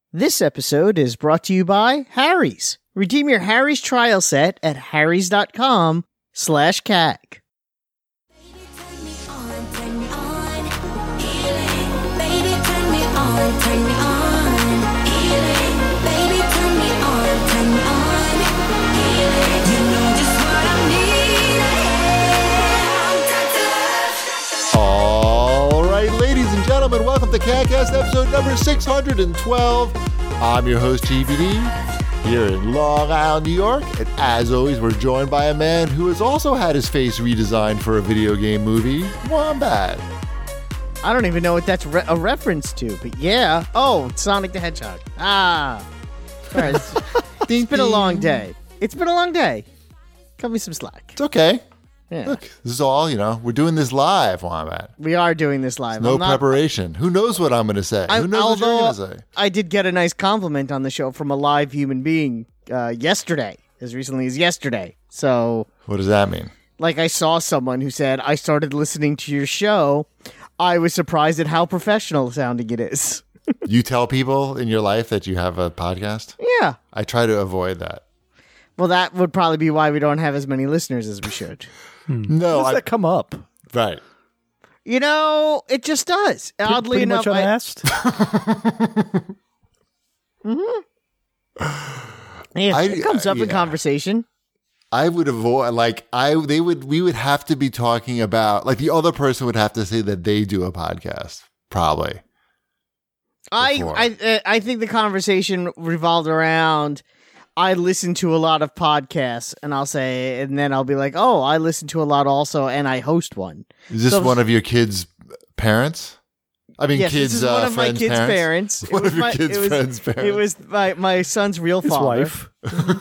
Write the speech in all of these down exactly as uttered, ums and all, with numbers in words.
This episode is brought to you by Harry's. Redeem your Harry's trial set at harrys.com slash CAG. All right, ladies and gentlemen, welcome to CAGcast episode number six hundred twelve. I'm your host, G V D, here in Long Island, New York. And as always, we're joined by a man who has also had his face redesigned for a video game movie, Wombat. I don't even know what that's re- a reference to, but yeah. Oh, Sonic the Hedgehog. Ah. All right, it's, it's been a long day. It's been a long day. Cut me some slack. It's okay. Yeah. Look, this is all, you know, we're doing this live, Wombat. We are doing this live. No I'm not, preparation. Who knows what I'm going to say? I, Who knows what you're going to say? I did get a nice compliment on the show from a live human being uh, yesterday, as recently as yesterday. So, What does that mean? like, I saw someone who said, I started listening to your show. I was surprised at how professional sounding it is. You tell people in your life that you have a podcast? Yeah. I try to avoid that. Well, that would probably be why we don't have as many listeners as we should. No, How does I, that come up? right. You know, it just does. Pretty- Oddly pretty enough, much I, unasked. yeah, I- it comes up in yeah. conversation. I would avoid like I they would we would have to be talking about like the other person would have to say that they do a podcast probably. I Before. I uh, I think the conversation revolved around. I listen to a lot of podcasts, and I'll say, and then I'll be like, "Oh, I listen to a lot also, and I host one." Is this So- one of your kids' parents? I mean, Yes, kids. this is uh, one of my friends' kids' parents. parents. It One was of your my- kids' it was- friends' parents. It was my my son's real His father. wife.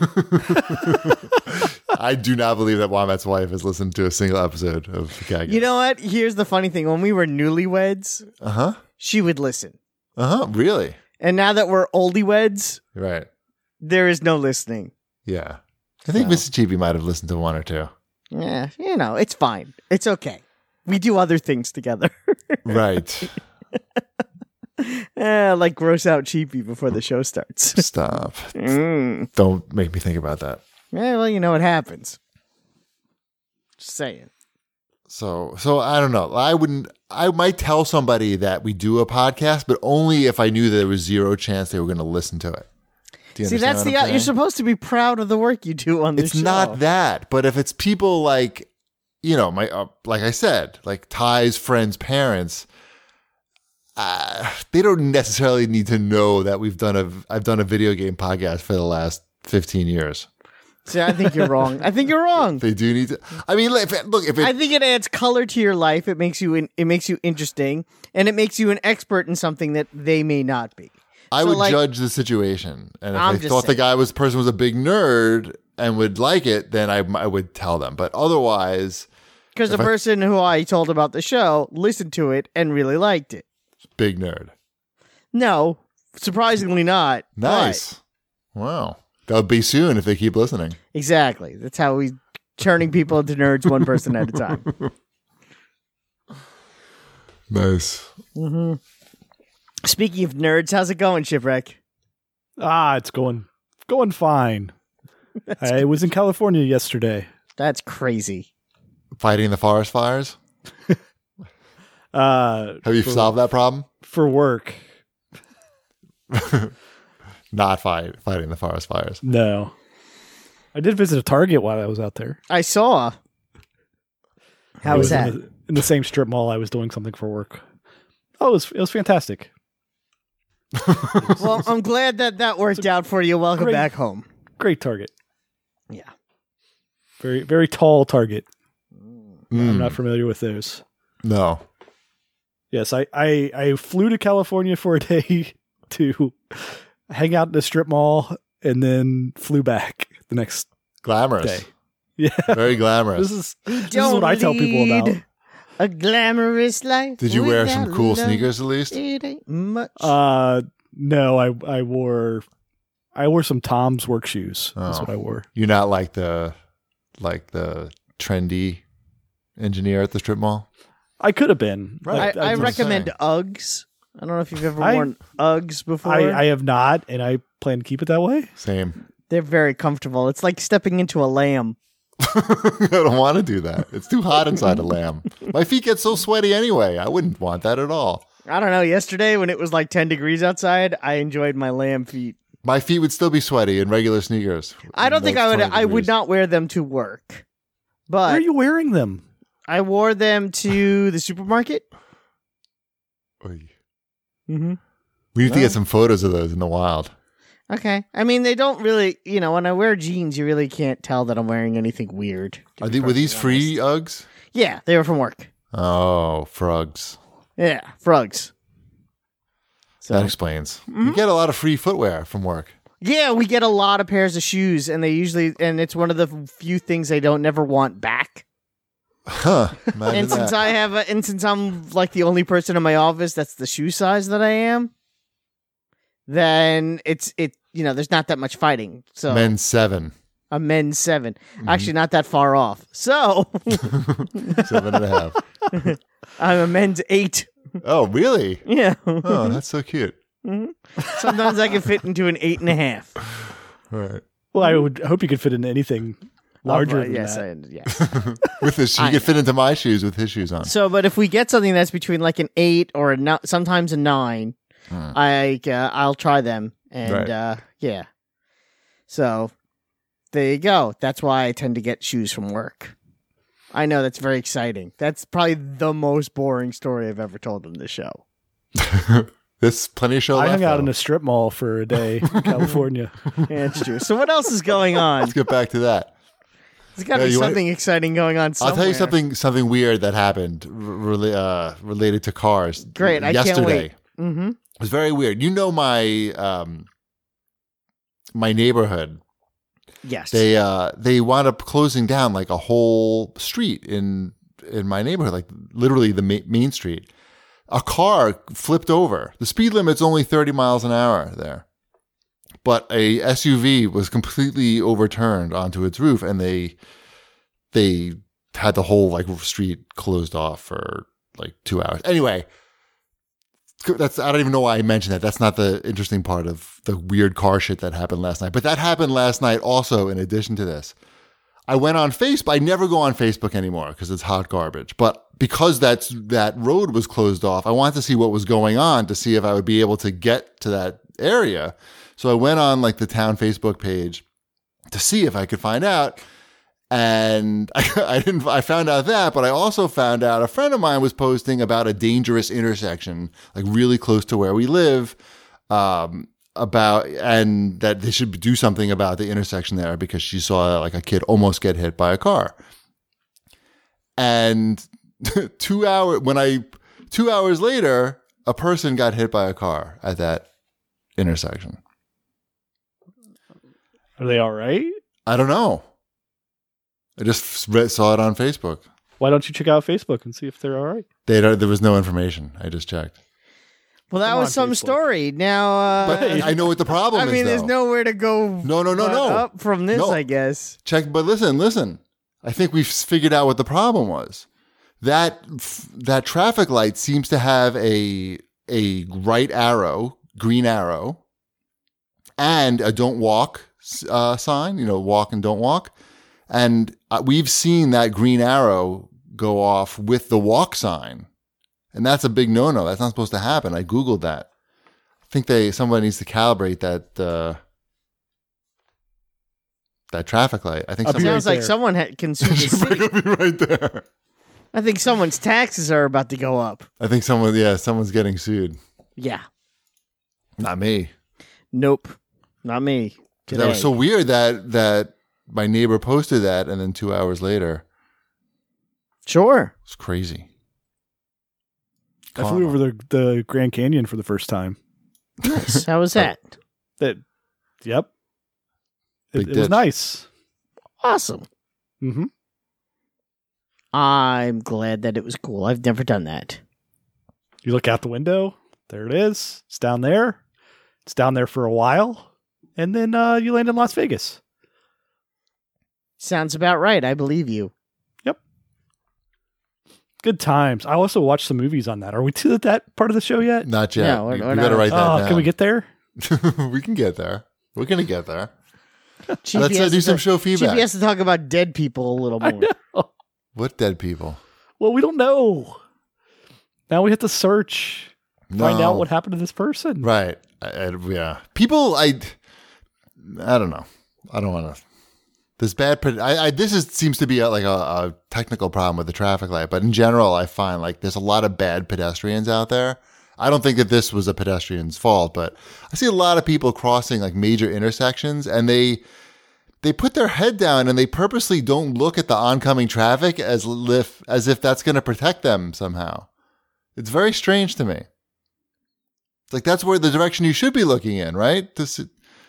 I do not believe that Wombat's wife has listened to a single episode of the Gag. You know what? Here's the funny thing: when we were newlyweds, Uh huh. she would listen, Uh huh. Really? and now that we're oldyweds, Right. there is no listening. Yeah. I think So. Missus Cheapy might have listened to one or two. Yeah, you know, it's fine. It's okay. We do other things together. Right. Eh, like gross out Cheapy before the show starts. Stop. Mm. Don't make me think about that. Yeah, well, you know what happens. Just saying. So, so I don't know. I wouldn't. I might tell somebody that we do a podcast, but only if I knew that there was zero chance they were going to listen to it. Do you See, that's understand the. what I'm You're saying? supposed to be proud of the work you do on this It's show. not that, but if it's people like, you know, my uh, like I said, like Ty's friends' parents, uh, they don't necessarily need to know that we've done a. I've done a video game podcast for the last fifteen years. See, I think you're wrong. I think you're wrong. They do need to. I mean, if it, look, if it, I think it adds color to your life. It makes you. In, it makes you interesting, and it makes you an expert in something that they may not be. I So, would like- judge the situation, and if I'm I just thought the saying. guy was person was a big nerd and would like it, then I, I would tell them. But otherwise, Because the If I- person who I told about the show listened to it and really liked it. big nerd. No, surprisingly not. but- Nice. Wow. That'll be soon if they keep listening. Exactly. That's how we turning people into nerds one person at a time. Nice. hmm Speaking of nerds, how's it going, Shipwreck? Ah, it's going going fine. I was in California yesterday. That's crazy. Fighting the forest fires. Uh, Have you for, solved that problem? for work? Not fight fighting the forest fires. No. I did visit a Target while I was out there. I saw. How I was that? in the, in the same strip mall. I was doing something for work. Oh, it was it was fantastic. Well, I'm glad that that worked out for you. Welcome great- back home. Great Target. Yeah. Very very tall Target. I'm Mm, not familiar with those. no. Yes, I, I, I flew to California for a day to hang out in the strip mall and then flew back the next Glamorous. day. Yeah. Very glamorous. This is We this is what I tell people about. lead A glamorous life. Did you wear without some cool love. sneakers at least? It ain't much. Uh no, I I wore I wore some Tom's work shoes. That's Oh. what I wore. You're not like the like the trendy engineer at the strip mall? I could have been. Right. I, but I that's what I'm recommend saying. Uggs. I don't know if you've ever I- worn Uggs before. I, I have not, and I plan to keep it that way. Same. They're very comfortable. It's like stepping into a lamb. I don't want to do that. It's too hot inside a lamb. My feet get so sweaty anyway. I wouldn't want that at all. I don't know. Yesterday, when it was like ten degrees outside, I enjoyed my lamb feet. My feet would still be sweaty in regular sneakers. I don't think Like I would. twenty I would degrees. not wear them to work, Where are but you wearing them? I wore them to the supermarket. Oy. Mm-hmm. We need to Well. get some photos of those in the wild. Okay. I mean, they don't really. You know, when I wear jeans, you really can't tell that I'm wearing anything weird. to Are be they, were these perfectly free honest. Uggs? Yeah, they were from work. Oh, frogs. Yeah, frogs. So That explains. Mm-hmm. You get a lot of free footwear from work. yeah, we get a lot of pairs of shoes, and they usually, and it's one of the few things they don't never want back. Huh. Imagine And since that. I have, a, and since I'm like the only person in my office that's the shoe size that I am, then it's it. You know, there's not that much fighting. So Men's seven. a men's 7 actually not that far off. So Seven and a half. I'm a men's eight. Oh, really? Yeah. Oh, that's so cute. Sometimes I can fit into an eight and a half. All right. Well, I would hope you could fit into anything larger Uh, than yes, that. I, yes. With his, he I- could fit into my shoes with his shoes on. So, but if we get something that's between like an eight or a no- sometimes a nine, Hmm. I uh, I'll try them, and Right. uh, yeah. So there you go. That's why I tend to get shoes from work. I know that's very exciting. That's probably the most boring story I've ever told on this show. There's plenty of show I left. hung out though. in a strip mall for a day in California. Yeah, it's true. So what else is going on? Let's get back to that. There's got to Yeah, be you want- something exciting going on somewhere. I'll tell you something something weird that happened r- rela- uh, related to cars. Great, I can't yesterday. wait. Mm-hmm. It was very weird. You know my um, my neighborhood. Yes. They uh, they wound up closing down like a whole street in in my neighborhood, like literally the ma- main street. A car flipped over. The speed limit's only thirty miles an hour there, but a S U V was completely overturned onto its roof, and they they had the whole like street closed off for like two hours. Anyway, that's I don't even know why I mentioned that. That's not the interesting part of the weird car shit that happened last night. But that happened last night also. In addition to this, I went on Facebook. I never go on Facebook anymore because it's hot garbage. But because that's that road was closed off, I wanted to see what was going on to see if I would be able to get to that area. So I went on like the town Facebook page to see if I could find out. And I, I didn't. I found out that, but I also found out a friend of mine was posting about a dangerous intersection, like really close to where we live, um, about and that they should do something about the intersection there because she saw like a kid almost get hit by a car. And two hour when I two hours later, a person got hit by a car at that intersection. Are they all right? I don't know. I just read, saw it on Facebook. Why don't you check out Facebook and see if they're all right? They don't, there was no information. I just checked. well, that Come was on, some Facebook. story. Now, uh, But I know what the problem I is. mean, there's though. nowhere to go. No, no, no, but no. Up from this, No. I guess. Check, but listen, listen. I think we've figured out what the problem was. That that traffic light seems to have a a right arrow, green arrow, and a don't walk uh, sign. You know, walk and don't walk. And uh, we've seen that green arrow go off with the walk sign, and that's a big no-no. That's not supposed to happen. I googled that. I think they somebody needs to calibrate that uh, that traffic light. I think I'll be somebody Sounds right like there. someone ha- can sue the city. It'll be right there. I think someone's taxes are about to go up. I think someone, yeah, someone's getting sued. Yeah. Not me. Nope. Not me. 'Cause that was Today. so weird that that my neighbor posted that, and then two hours later, Sure. it's crazy. I flew over the, the Grand Canyon for the first time. Nice. How was that? That, yep. It, Big it was ditch. nice. Awesome. Mm-hmm. I'm glad that it was cool. I've never done that. You look out the window. There it is. It's down there. It's down there for a while. And then uh, you land in Las Vegas. Sounds about right. I believe you. Good times. I also watched some movies on that. Are we to that part of the show yet? Not yet. No, we're- we we're we got to not. write that Oh, down. can we get there? we can get there. We're going to get there. Cheapy Let's uh, has do to some talk- show feedback. Cheapy has to talk about dead people a little I more. know. What dead people? Well, we don't know. Now we have to search, find No. out what happened to this person. Right. I, I, yeah. People, I, I don't know. I don't want to. This bad. ped- I, I this is seems to be a, like a, a technical problem with the traffic light, but in general, I find like there's a lot of bad pedestrians out there. I don't think that this was a pedestrian's fault, but I see a lot of people crossing like major intersections, and they they put their head down and they purposely don't look at the oncoming traffic as if as if that's going to protect them somehow. It's very strange to me. It's like that's where the direction you should be looking in, right? This.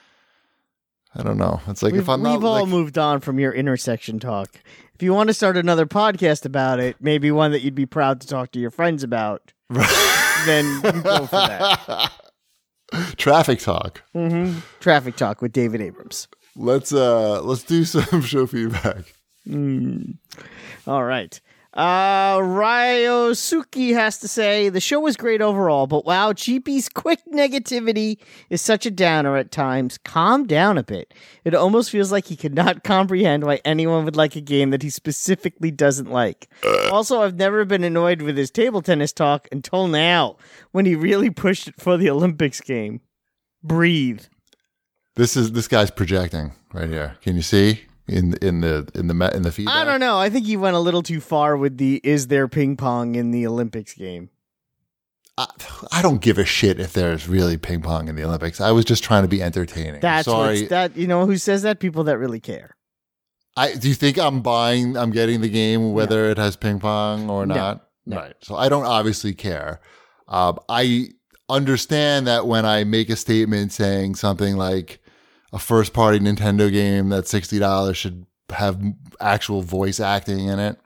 I don't know. It's like We've, if I'm not we've all like, moved on from your intersection talk. If you want to start another podcast about it, maybe one that you'd be proud to talk to your friends about, then you go for that. traffic talk. hmm Traffic Talk with David Abrams. Let's uh let's do some show feedback. Mm. All right. Uh, Ryosuke has to say, the show was great overall, but wow, Cheapy's quick negativity is such a downer at times. Calm down a bit. It almost feels like he could not comprehend why anyone would like a game that he specifically doesn't like. Also, I've never been annoyed with his table tennis talk until now, when he really pushed it for the Olympics game. Breathe. This is this guy's projecting right here. Can you see in in the in the me- in the feedback? I don't know. I think he went a little too far with the is there ping pong in the Olympics game. I, I don't give a shit if there's really ping pong in the Olympics. I was just trying to be entertaining. That's Sorry. what's that. You know who says that? People that really care. I do you think I'm buying? I'm getting the game whether it has ping pong or No. not. No. Right. So I don't obviously care. Um, I understand that when I make a statement saying something like a first party Nintendo game that's sixty dollars should have actual voice acting in it,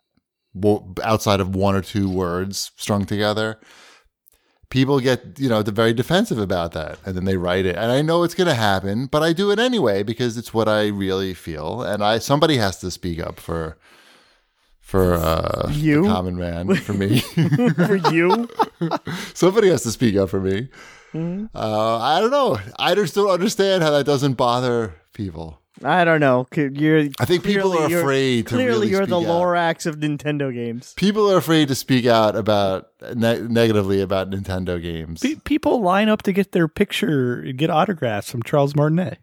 wo- outside of one or two words strung together, people get, you know, they're very defensive about that. And then they write it. And I know it's going to happen, but I do it anyway because it's what I really feel. And I somebody has to speak up for for uh, You? the common man, for me. For you? Somebody has to speak up for me. Mhm. Uh, I don't know. I just don't understand how that doesn't bother people. I don't know. C- You're. I think people clearly are you're- afraid to Clearly, really you're the speak out. Lorax of Nintendo games. People are afraid to speak out about ne- negatively about Nintendo games. Pe- people line up to get their picture, get autographs from Charles Martinet.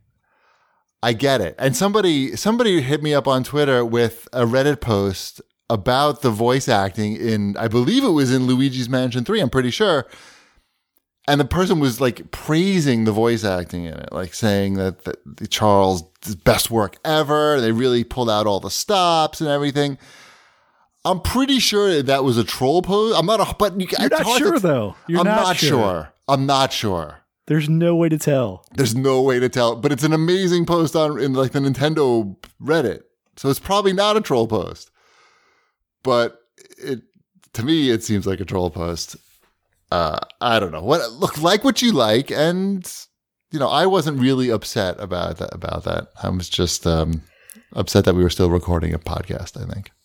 I get it. And somebody somebody hit me up on Twitter with a Reddit post about the voice acting in, I believe it was in Luigi's Mansion three, I'm pretty sure. And the person was like praising the voice acting in it, like saying that the, the Charles' best work ever. They really pulled out all the stops and everything. I'm pretty sure that, that was a troll post. I'm not, a, but you, You're not sure, though. You're I'm not, not sure. sure. I'm not sure. There's no way to tell. There's no way to tell, but it's an amazing post on in like the Nintendo Reddit. So it's probably not a troll post. But it to me it seems like a troll post. Uh, I don't know. What look like what you like, and you know, I wasn't really upset about that about that. I was just um, upset that we were still recording a podcast, I think.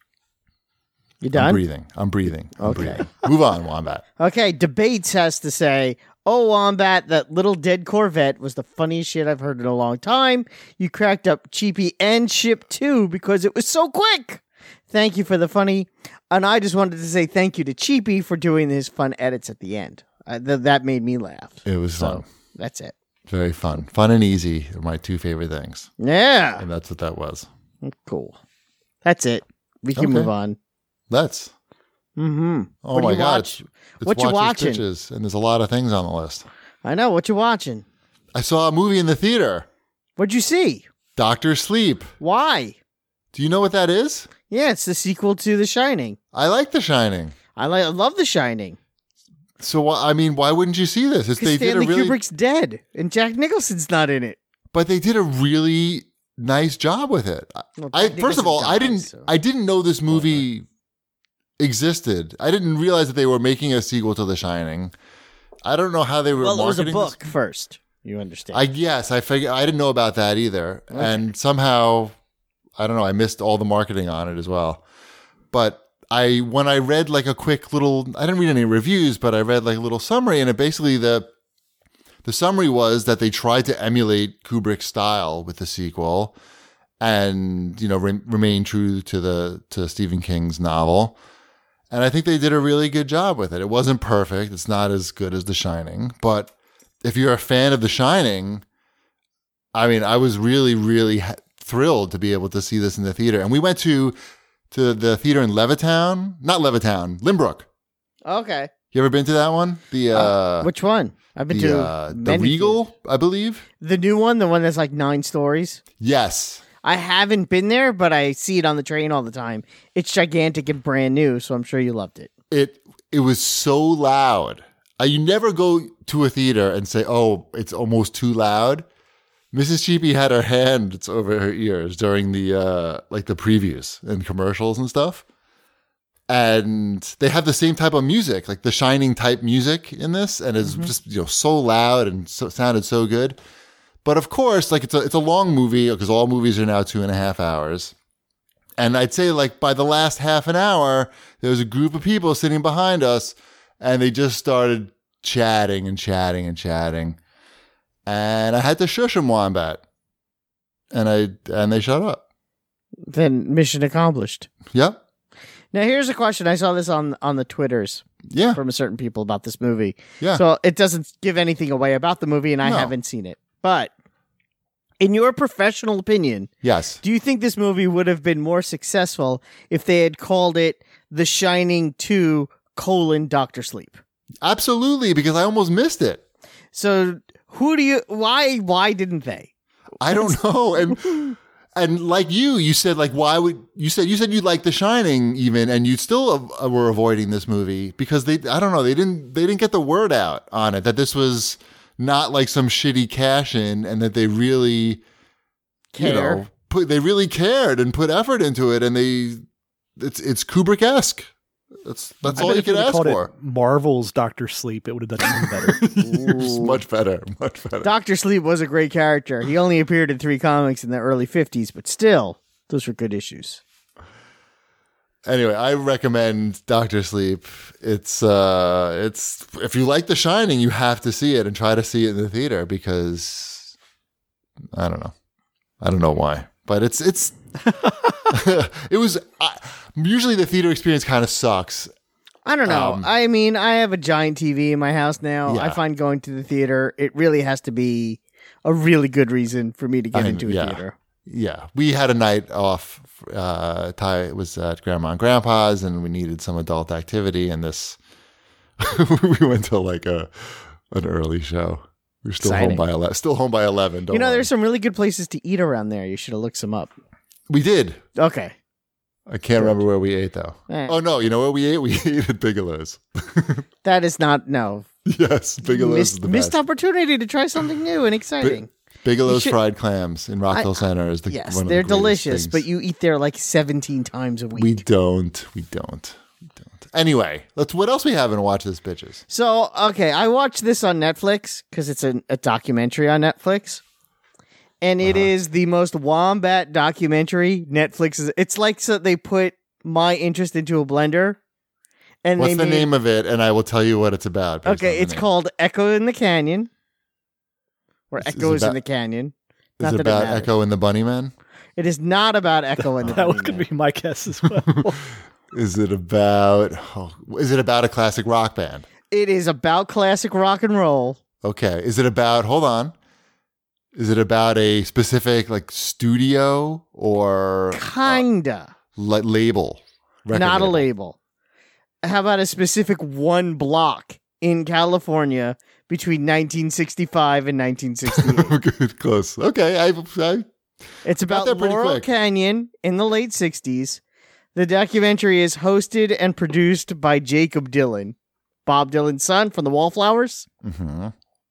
You I'm done? breathing. I'm breathing. I'm Okay. breathing. Move on, Wombat. Okay, Debates has to say, oh, Wombat, that little dead Corvette was the funniest shit I've heard in a long time. You cracked up Cheapy and Ship too because it was so quick. Thank you for the funny. And I just wanted to say thank you to Cheapy for doing his fun edits at the end. Uh, th- that made me laugh. It was So, fun. that's it. Very fun. Fun and easy are my two favorite things. Yeah. And that's what that was. Cool. That's it. We can Okay. move on. Let's. Mm-hmm. Oh What do my you God. watch? It's, it's What you Watch These watching? Bitches, and there's a lot of things on the list. I know. What you watching? I saw a movie in the theater, What'd you see? Doctor Sleep. Why? Do you know what that is? Yeah, it's the sequel to The Shining. I like The Shining. I like. I love The Shining. So, wh- I mean, why wouldn't you see this? It's, Because they did a Stanley really, Kubrick's dead, and Jack Nicholson's not in it. but they did a really nice job with it. Well, I Jack first of all, Nicholson I dies, didn't, so- I didn't know this movie existed. I didn't realize that they were making a sequel to The Shining. I don't know how they were. Well, it was a marketing this. book first. You understand? I yes, I figure I didn't know about that either, and somehow I don't know. I missed all the marketing on it as well. But I when I read like a quick little, I didn't read any reviews, but I read like a little summary, and it basically the the summary was that they tried to emulate Kubrick's style with the sequel, and you know re- remain true to the to Stephen King's novel. And I think they did a really good job with it. It wasn't perfect. It's not as good as The Shining, but if you're a fan of The Shining, I mean, I was really, really ha- thrilled to be able to see this in the theater. And we went to to the theater in Levittown, not Levittown, Limbrook. Okay. You ever been to that one? The uh, Uh, which one? I've been the to uh, the many Regal, theaters. I believe. The new one, the one that's like nine stories. Yes. I haven't been there, but I see it on the train all the time. It's gigantic and brand new, so I'm sure you loved it. It it was so loud. Uh, you never go to a theater and say, "Oh, it's almost too loud." Missus Cheapy had her hands over her ears during the uh, like the previews and commercials and stuff. And they have the same type of music, like the Shining type music in this, and it's mm-hmm. just you know so loud and so, sounded so good. But of course, like it's a it's a long movie because all movies are now two and a half hours. And I'd say like by the last half an hour, there was a group of people sitting behind us, and they just started chatting and chatting and chatting. And I had to shush them, Wombat. And I and they shut up. Then mission accomplished. Yep. Now here's a question. I saw this on on the Twitters. Yeah. From certain people about this movie. Yeah. So it doesn't give anything away about the movie, and I No. haven't seen it. But in your professional opinion, Yes. do you think this movie would have been more successful if they had called it The Shining two colon Doctor Sleep? Absolutely, because I almost missed it. So who do you why why didn't they? I don't know. And and like you, you said like why would you said you said you liked The Shining even, and you still uh, were avoiding this movie because they I don't know they didn't they didn't get the word out on it that this was not like some shitty cash in, and that they really Care. you know put they really cared and put effort into it, and they it's it's Kubrick-esque. That's that's I all bet you if could they'd ask called it for. Marvel's Doctor Sleep, it would have done even better. It's much better, much better. Doctor Sleep was a great character. He only appeared in three comics in the early fifties, but still, those were good issues. Anyway, I recommend Doctor Sleep. It's uh it's if you like The Shining, you have to see it and try to see it in the theater because I don't know. I don't know why. But it's it's it was I, usually the theater experience kind of sucks. I don't know. Um, I mean, I have a giant T V in my house now. Yeah. I find going to the theater, it really has to be a really good reason for me to get I- into a yeah. theater. Yeah, we had a night off. Uh, Ty was at Grandma and Grandpa's, and we needed some adult activity. And this, we went to like a an early show. We were still Exciting. home by eleven. Still home by eleven. Don't You know, worry. there's some really good places to eat around there. You should have looked some up. we did. Okay. I can't remember where we ate though. Eh, Oh no, you know where we ate? We ate at Bigelow's. that is not, no. Yes, Bigelow's Missed, is the missed best. opportunity to try something new and exciting. Bigelow's You should- fried clams in Rockville I- Center is the yes, one of they're the greatest delicious, things. but you eat there like seventeen times a week. we don't, we don't, we don't. Anyway, let's. What else we haven't watched this bitches? So, okay, I watched this on Netflix because it's a, a documentary on Netflix. And it Uh-huh. is the most wombat documentary Netflix is. It's like so they put my interest into a blender. And What's they the made, name of it? And I will tell you what it's about. based on Okay, the it's name. called Echo in the Canyon. Or Is- is it Echoes in about- the Canyon. Is Not it that about matters. Echo and the Bunnymen? It is not about Echo in the That was Bunnymen. going to be my guess as well. Is it about? Oh, is it about a classic rock band? It is about classic rock and roll. Okay. Is it about? Hold on. Is it about a specific like studio or Kinda. la- label? Record Not a label. How about a specific one block in California between nineteen sixty-five and nineteen sixty-eight? Good, close. Okay, I, I It's about there pretty Laurel quick. Canyon in the late sixties. The documentary is hosted and produced by Jacob Dylan, Bob Dylan's son from the Wallflowers. mhm.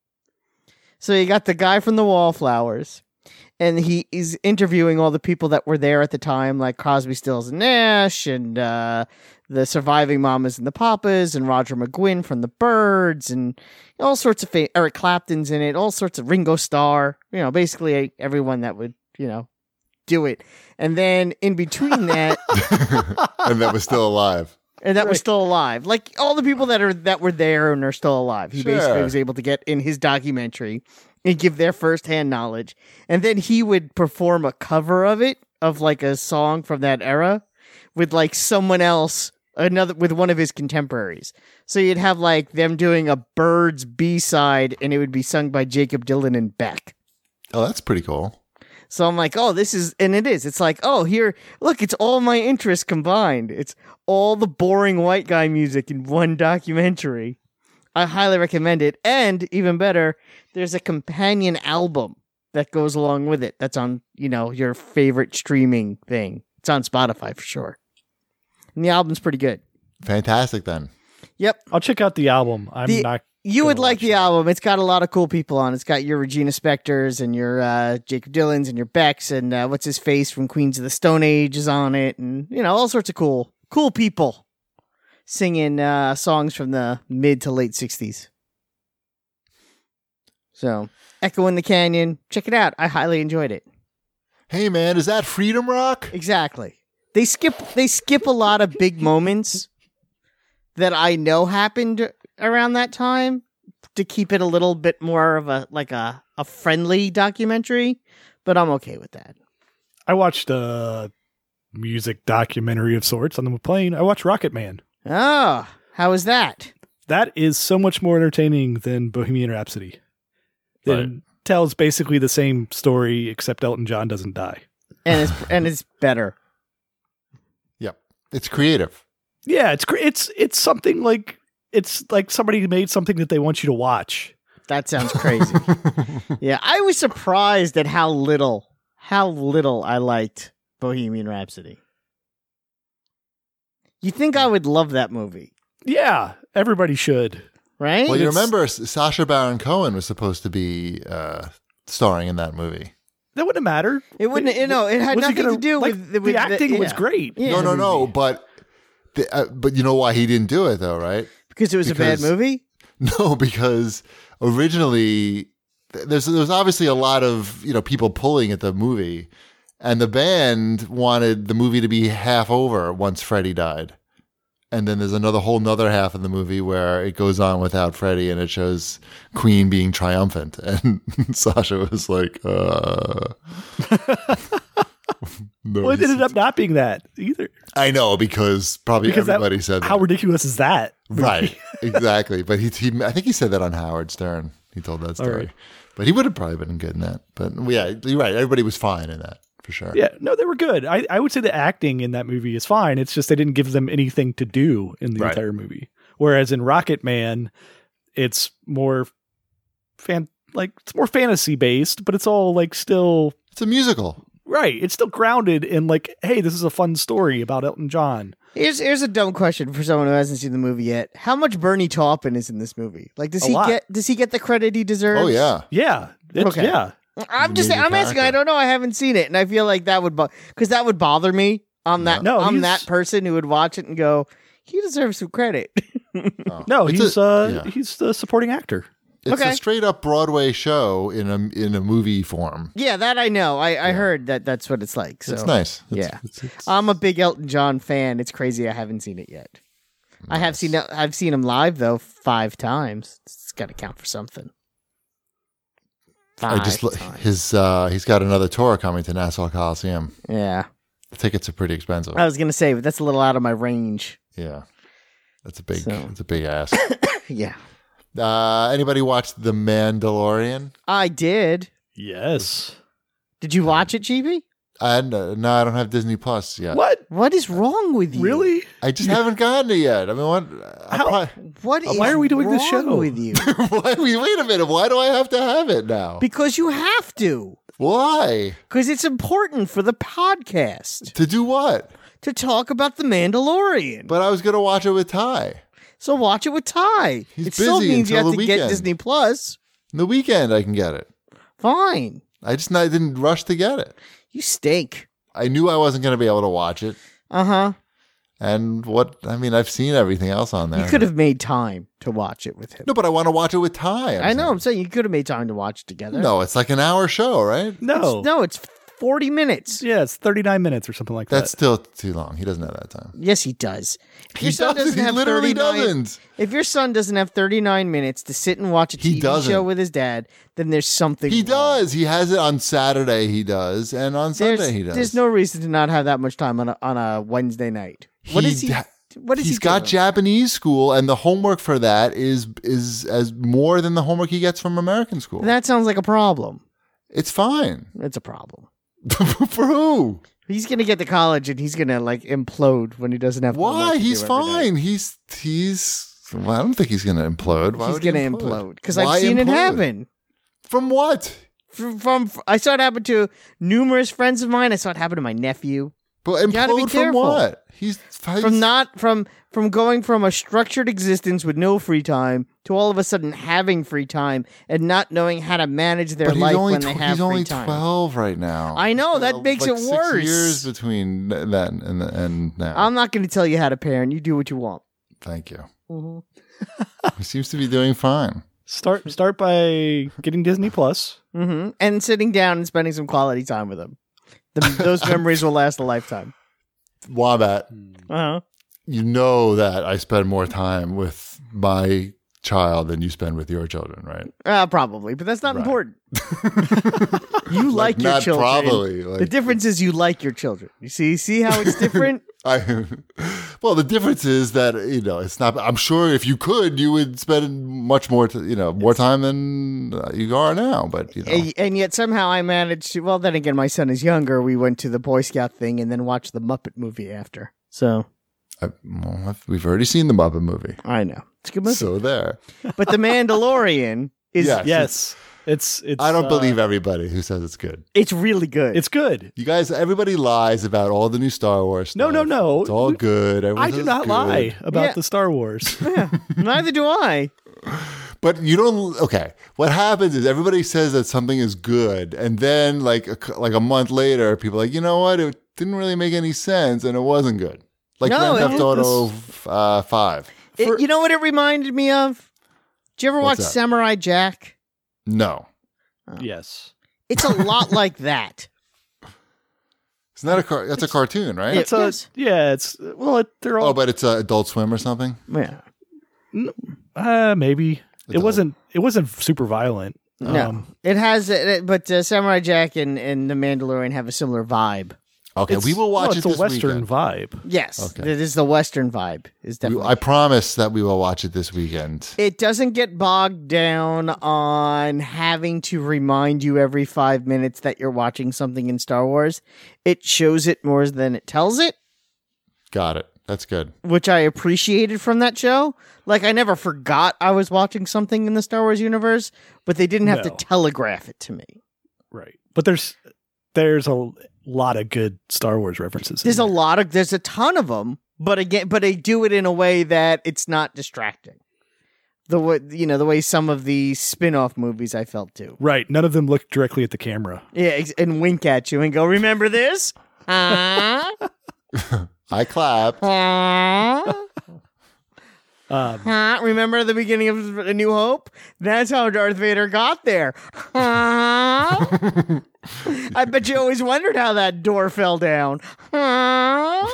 So you got the guy from the Wallflowers, and he is interviewing all the people that were there at the time, like Crosby, Stills, and Nash, and uh, the surviving Mamas and the Papas, and Roger McGuinn from the Byrds, and all sorts of fa- Eric Clapton's in it, all sorts of Ringo Starr, you know, basically everyone that would, you know, do it. And then in between that, And that was still alive. and that was Right. still alive. Like all the people that are that were there and are still alive. He basically Sure. was able to get in his documentary and give their firsthand knowledge. And then he would perform a cover of it, of like a song from that era, with like someone else, another with one of his contemporaries. So you'd have like them doing a Birds B-side, and it would be sung by Jacob Dylan and Beck. Oh, that's pretty cool. So I'm like, oh, this is, and it is. It's like, oh, here, look, it's all my interests combined. It's all the boring white guy music in one documentary. I highly recommend it. And even better, there's a companion album that goes along with it. That's on, you know, your favorite streaming thing. It's on Spotify for sure. And the album's pretty good. Fantastic then. Yep. I'll check out the album. I'm The- not. You Gonna would like watch the that. album. It's got a lot of cool people on. It's got your Regina Spektors and your uh, Jacob Dylans and your Becks and uh, what's his face from Queens of the Stone Age is on it, and you know all sorts of cool, cool people singing uh, songs from the mid to late sixties. So, Echo in the Canyon, check it out. I highly enjoyed it. Hey man, is that Freedom Rock? Exactly. They skip. They skip a lot of big moments that I know happened around that time to keep it a little bit more of a like a, a friendly documentary, but I'm okay with that. I watched a music documentary of sorts on the plane. I watched Rocket Man. Oh, how was that? That is so much more entertaining than Bohemian Rhapsody. It Right. tells basically the same story, except Elton John doesn't die. And it's and it's better. Yep. It's creative. Yeah, it's cr- it's it's something like it's like somebody made something that they want you to watch. That sounds crazy. Yeah, I was surprised at how little how little I liked Bohemian Rhapsody. You think I would love that movie, Yeah, everybody should. right? Well, you It's- remember S- Sacha Baron Cohen was supposed to be uh, starring in that movie. That wouldn't matter. It wouldn't. You know, it had Was he nothing gonna- to do like, with the with acting was yeah. great. Yeah. no, no, no. But the, uh, but you know why he didn't do it though, right? Because it was Because- a bad movie. No, because originally th- there's there's obviously a lot of you know people pulling at the movie, and the band wanted the movie to be half over once Freddie died, and then there's another whole nother half of the movie where it goes on without Freddie, and it shows Queen being triumphant, and Sasha was like, uh. No, Well, it he's- ended up not being that either. I know because probably Because that- everybody said that. How ridiculous is that? Right, exactly. But he, he, I think he said that on Howard Stern. He told that story. right. But he would have probably been good in that. But yeah, you're right. Everybody was fine in that for sure. Yeah, no, they were good. I, I would say the acting in that movie is fine. It's just they didn't give them anything to do in the Right. entire movie. Whereas in Rocket Man, it's more fan like it's more fantasy based, but it's all like still It's a musical. right. It's still grounded in like, hey, this is a fun story about Elton John. Here's here's a dumb question for someone who hasn't seen the movie yet. How much Bernie Taupin is in this movie? Like, does A he lot. get does he get the credit he deserves? Oh yeah. Yeah, it's, Okay. yeah. I'm just Major I'm asking. I character. don't know. I haven't seen it, and I feel like that would because that would bother me. I'm that No, I'm he's- that person who would watch it and go, he deserves some credit. Oh. No, It's he's a, uh yeah. he's the supporting actor. It's Okay. a straight up Broadway show in a in a movie form. Yeah, that I know. I, I heard that that's what it's like. So It's nice. It's, yeah. it's- it's- I'm a big Elton John fan. It's crazy I haven't seen it yet. I have seen I've seen him live though five times. It's got to count for something. Five I just times. his uh, he's got another tour coming to Nassau Coliseum. Yeah. The tickets are pretty expensive. I was gonna say, but that's a little out of my range. Yeah, that's a big So. that's a big ask. Yeah. uh, anybody watch The Mandalorian? I did. Yes. Did you watch it, G B? And uh, no, I don't have Disney Plus yet. What? What is wrong with you? Really? I just haven't gotten it yet. I mean, what? I How- probably, What is Why are we doing this wrong show? with you? why, wait a minute. Why do I have to have it now? Because you have to. Why? Because it's important for the podcast To do what? to talk about the Mandalorian. But I was going to watch it with Ty. So watch it with Ty. He's it still busy means you have until to the get weekend. Disney Plus. The weekend I can get it. Fine. I just I didn't rush to get it. You stink. I knew I wasn't going to be able to watch it. Uh huh. And what, I mean, I've seen everything else on there. You could have made time to watch it with him. No, but I want to watch it with Ty. I'm I know. saying. I'm saying you could have made time to watch it together. No, it's like an hour show, right? No. It's, no, it's forty minutes. Yeah, it's thirty-nine minutes or something like That's that. still too long. He doesn't have that time. Yes, he does. If He your son doesn't. He have literally thirty-nine doesn't. If your son doesn't have thirty-nine minutes to sit and watch a He T V doesn't. show with his dad, then there's something He wrong. does. He has it on Saturday. He does, and on Sunday There's, he does. there's no reason to not have that much time on a, on a Wednesday night. What He is he? da- What is He's he got doing? Japanese school, and the homework for that is is as more than the homework he gets from American school. That sounds like a problem. It's fine. It's a problem. For who? He's gonna get to college and he's gonna like implode when he doesn't have. homework Why? to He's do every night. fine. He's he's. Well, I don't think he's going to implode. Why He's would he gonna implode? implode because Why I've seen it implode? happen. From what? From, from I saw it happen to numerous friends of mine. I saw it happen to my nephew. But gotta be implode from careful. what? He's, he's From not from from going from a structured existence with no free time to all of a sudden having free time and not knowing how to manage their But he's life only when they tw- have he's free only time. twelve right now. I know, that Well, makes like it six worse. Years between th- then and and now. I'm not going to tell you how to parent. You do what you want. Thank you. Mm-hmm. He seems to be doing fine. Start start by getting Disney Plus. Mm-hmm. And sitting down and spending some quality time with them. The, those memories will last a lifetime. Wombat, Uh-huh. you know that I spend more time with my child than you spend with your children, right? Uh, probably, but that's not Right. important. You like, your not children. probably. Like, The difference is you like your children. You see, see how it's different? I, well, the difference is that you know it's not. I'm sure if you could, you would spend much more, to, you know, more time than uh, you are now. But you know, and, and yet somehow I managed to. Well, then again, my son is younger. We went to the Boy Scout thing and then watched the Muppet movie after. So I, well, I've- we've already seen the Muppet movie, I know it's a good movie. so there. But the Mandalorian is Yes. Yes, it's it's. I don't uh, believe everybody who says it's good. it's really good. It's good. You guys, everybody lies about all the new Star Wars stuff. No, no, no. It's all good. Everyone I says do it's not good. lie about Yeah. the Star Wars. Yeah, neither do I. But you don't. Okay, what happens is everybody says that something is good, and then like a, cou- like a month later, people are like, you know what? It didn't really make any sense, and it wasn't good. Like No, Grand Theft it- Auto uh, Five. It- For- you know what it reminded me of? Did you ever What's watch that? Samurai Jack? No, Yes, It's a lot like that. it's not a car. That's a cartoon, right? Yeah. it's a Yes. yeah. It's well, it, they're all Oh, but it's uh, Adult Swim or something. Yeah. uh, maybe it Adult. wasn't. It wasn't super violent. No, Um, it has, it, but uh, Samurai Jack and, and The Mandalorian have a similar vibe. Okay, it's- we will watch well, it it's a this Western weekend. vibe. Yes, Okay. it is the Western vibe. Is We- definitely. I promise that we will watch it this weekend. It doesn't get bogged down on having to remind you every five minutes that you're watching something in Star Wars. It shows it more than it tells it, Got it. That's good. which I appreciated from that show. Like, I never forgot I was watching something in the Star Wars universe, but they didn't have No. to telegraph it to me. Right, but there's there's a lot of good Star Wars references. in There's a there. lot of, there's a ton of them, but again, but they do it in a way that it's not distracting. The way, you know, the way some of the spin-off movies I felt too. Right, none of them look directly at the camera. Yeah, ex- and wink at you and go, remember this? Huh? I clapped. Huh? Um, Huh? Remember the beginning of A New Hope? That's how Darth Vader got there. Huh? I bet you always wondered how that door fell down. Huh?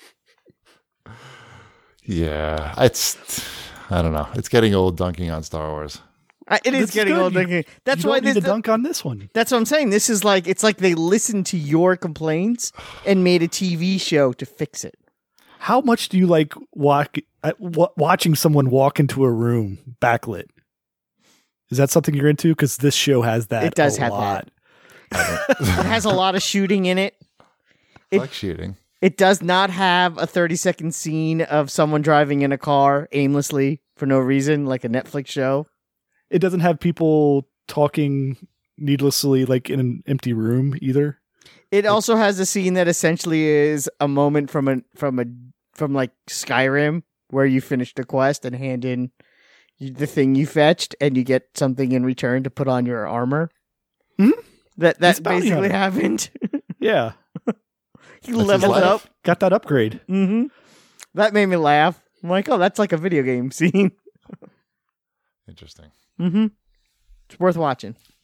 Yeah, it's. I don't know. It's getting old dunking on Star Wars. Uh, It is That's getting good. old. You- thinking. That's you why don't need this. to dunk on this one. That's what I'm saying. This is like, it's like they listened to your complaints and made a T V show to fix it. How much do you like walk, uh, w- watching someone walk into a room backlit? Is that something you're into? Because this show has that. It does a have lot. It has a lot of shooting in it. I It- like shooting. It does not have a thirty second scene of someone driving in a car aimlessly for no reason, like a Netflix show. It doesn't have people talking needlessly, like in an empty room either. It also has a scene that essentially is a moment from a from a from like Skyrim where you finish the quest and hand in the thing you fetched and you get something in return to put on your armor. Hmm? That He's that a bounty basically hunter. happened. Yeah, He That's his leveled life. up. got that upgrade. hmm That made me laugh. I'm like, oh, that's like a video game scene. Interesting. hmm It's worth watching.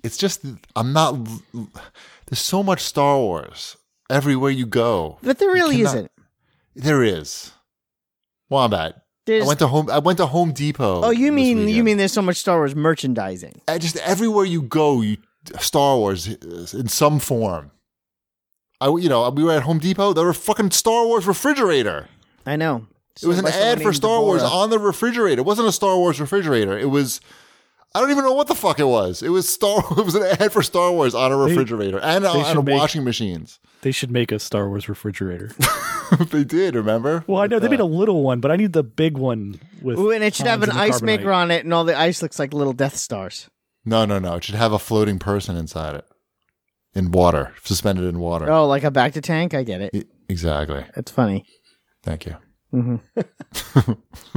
it's just I'm not. There's so much Star Wars everywhere you go. But there really cannot- isn't. There is. Wombat. There's, I went to home. I went to Home Depot. oh, you this mean you weekend. mean there's so much Star Wars merchandising? Uh, just everywhere you go, you Star Wars is in some form. I, you know, we were at Home Depot. There were a fucking Star Wars refrigerator. I know. It was an ad for Star Wars on the refrigerator. It wasn't a Star Wars refrigerator. It was. I don't even know what the fuck it was. It was Star. It was an ad for Star Wars on a refrigerator and they on, should on make- washing machines. They should make a Star Wars refrigerator. They did. Remember? Well, I know With, they made uh, a little one, but I need the big one with. Ooh, and it should have Hans an and the ice carbonite. maker on it, and all the ice looks like little Death Stars. No, no, no. It should have a floating person inside it, in water, suspended in water. Oh, like a back to tank? I get it. E- exactly. It's funny. Thank you. Mm-hmm.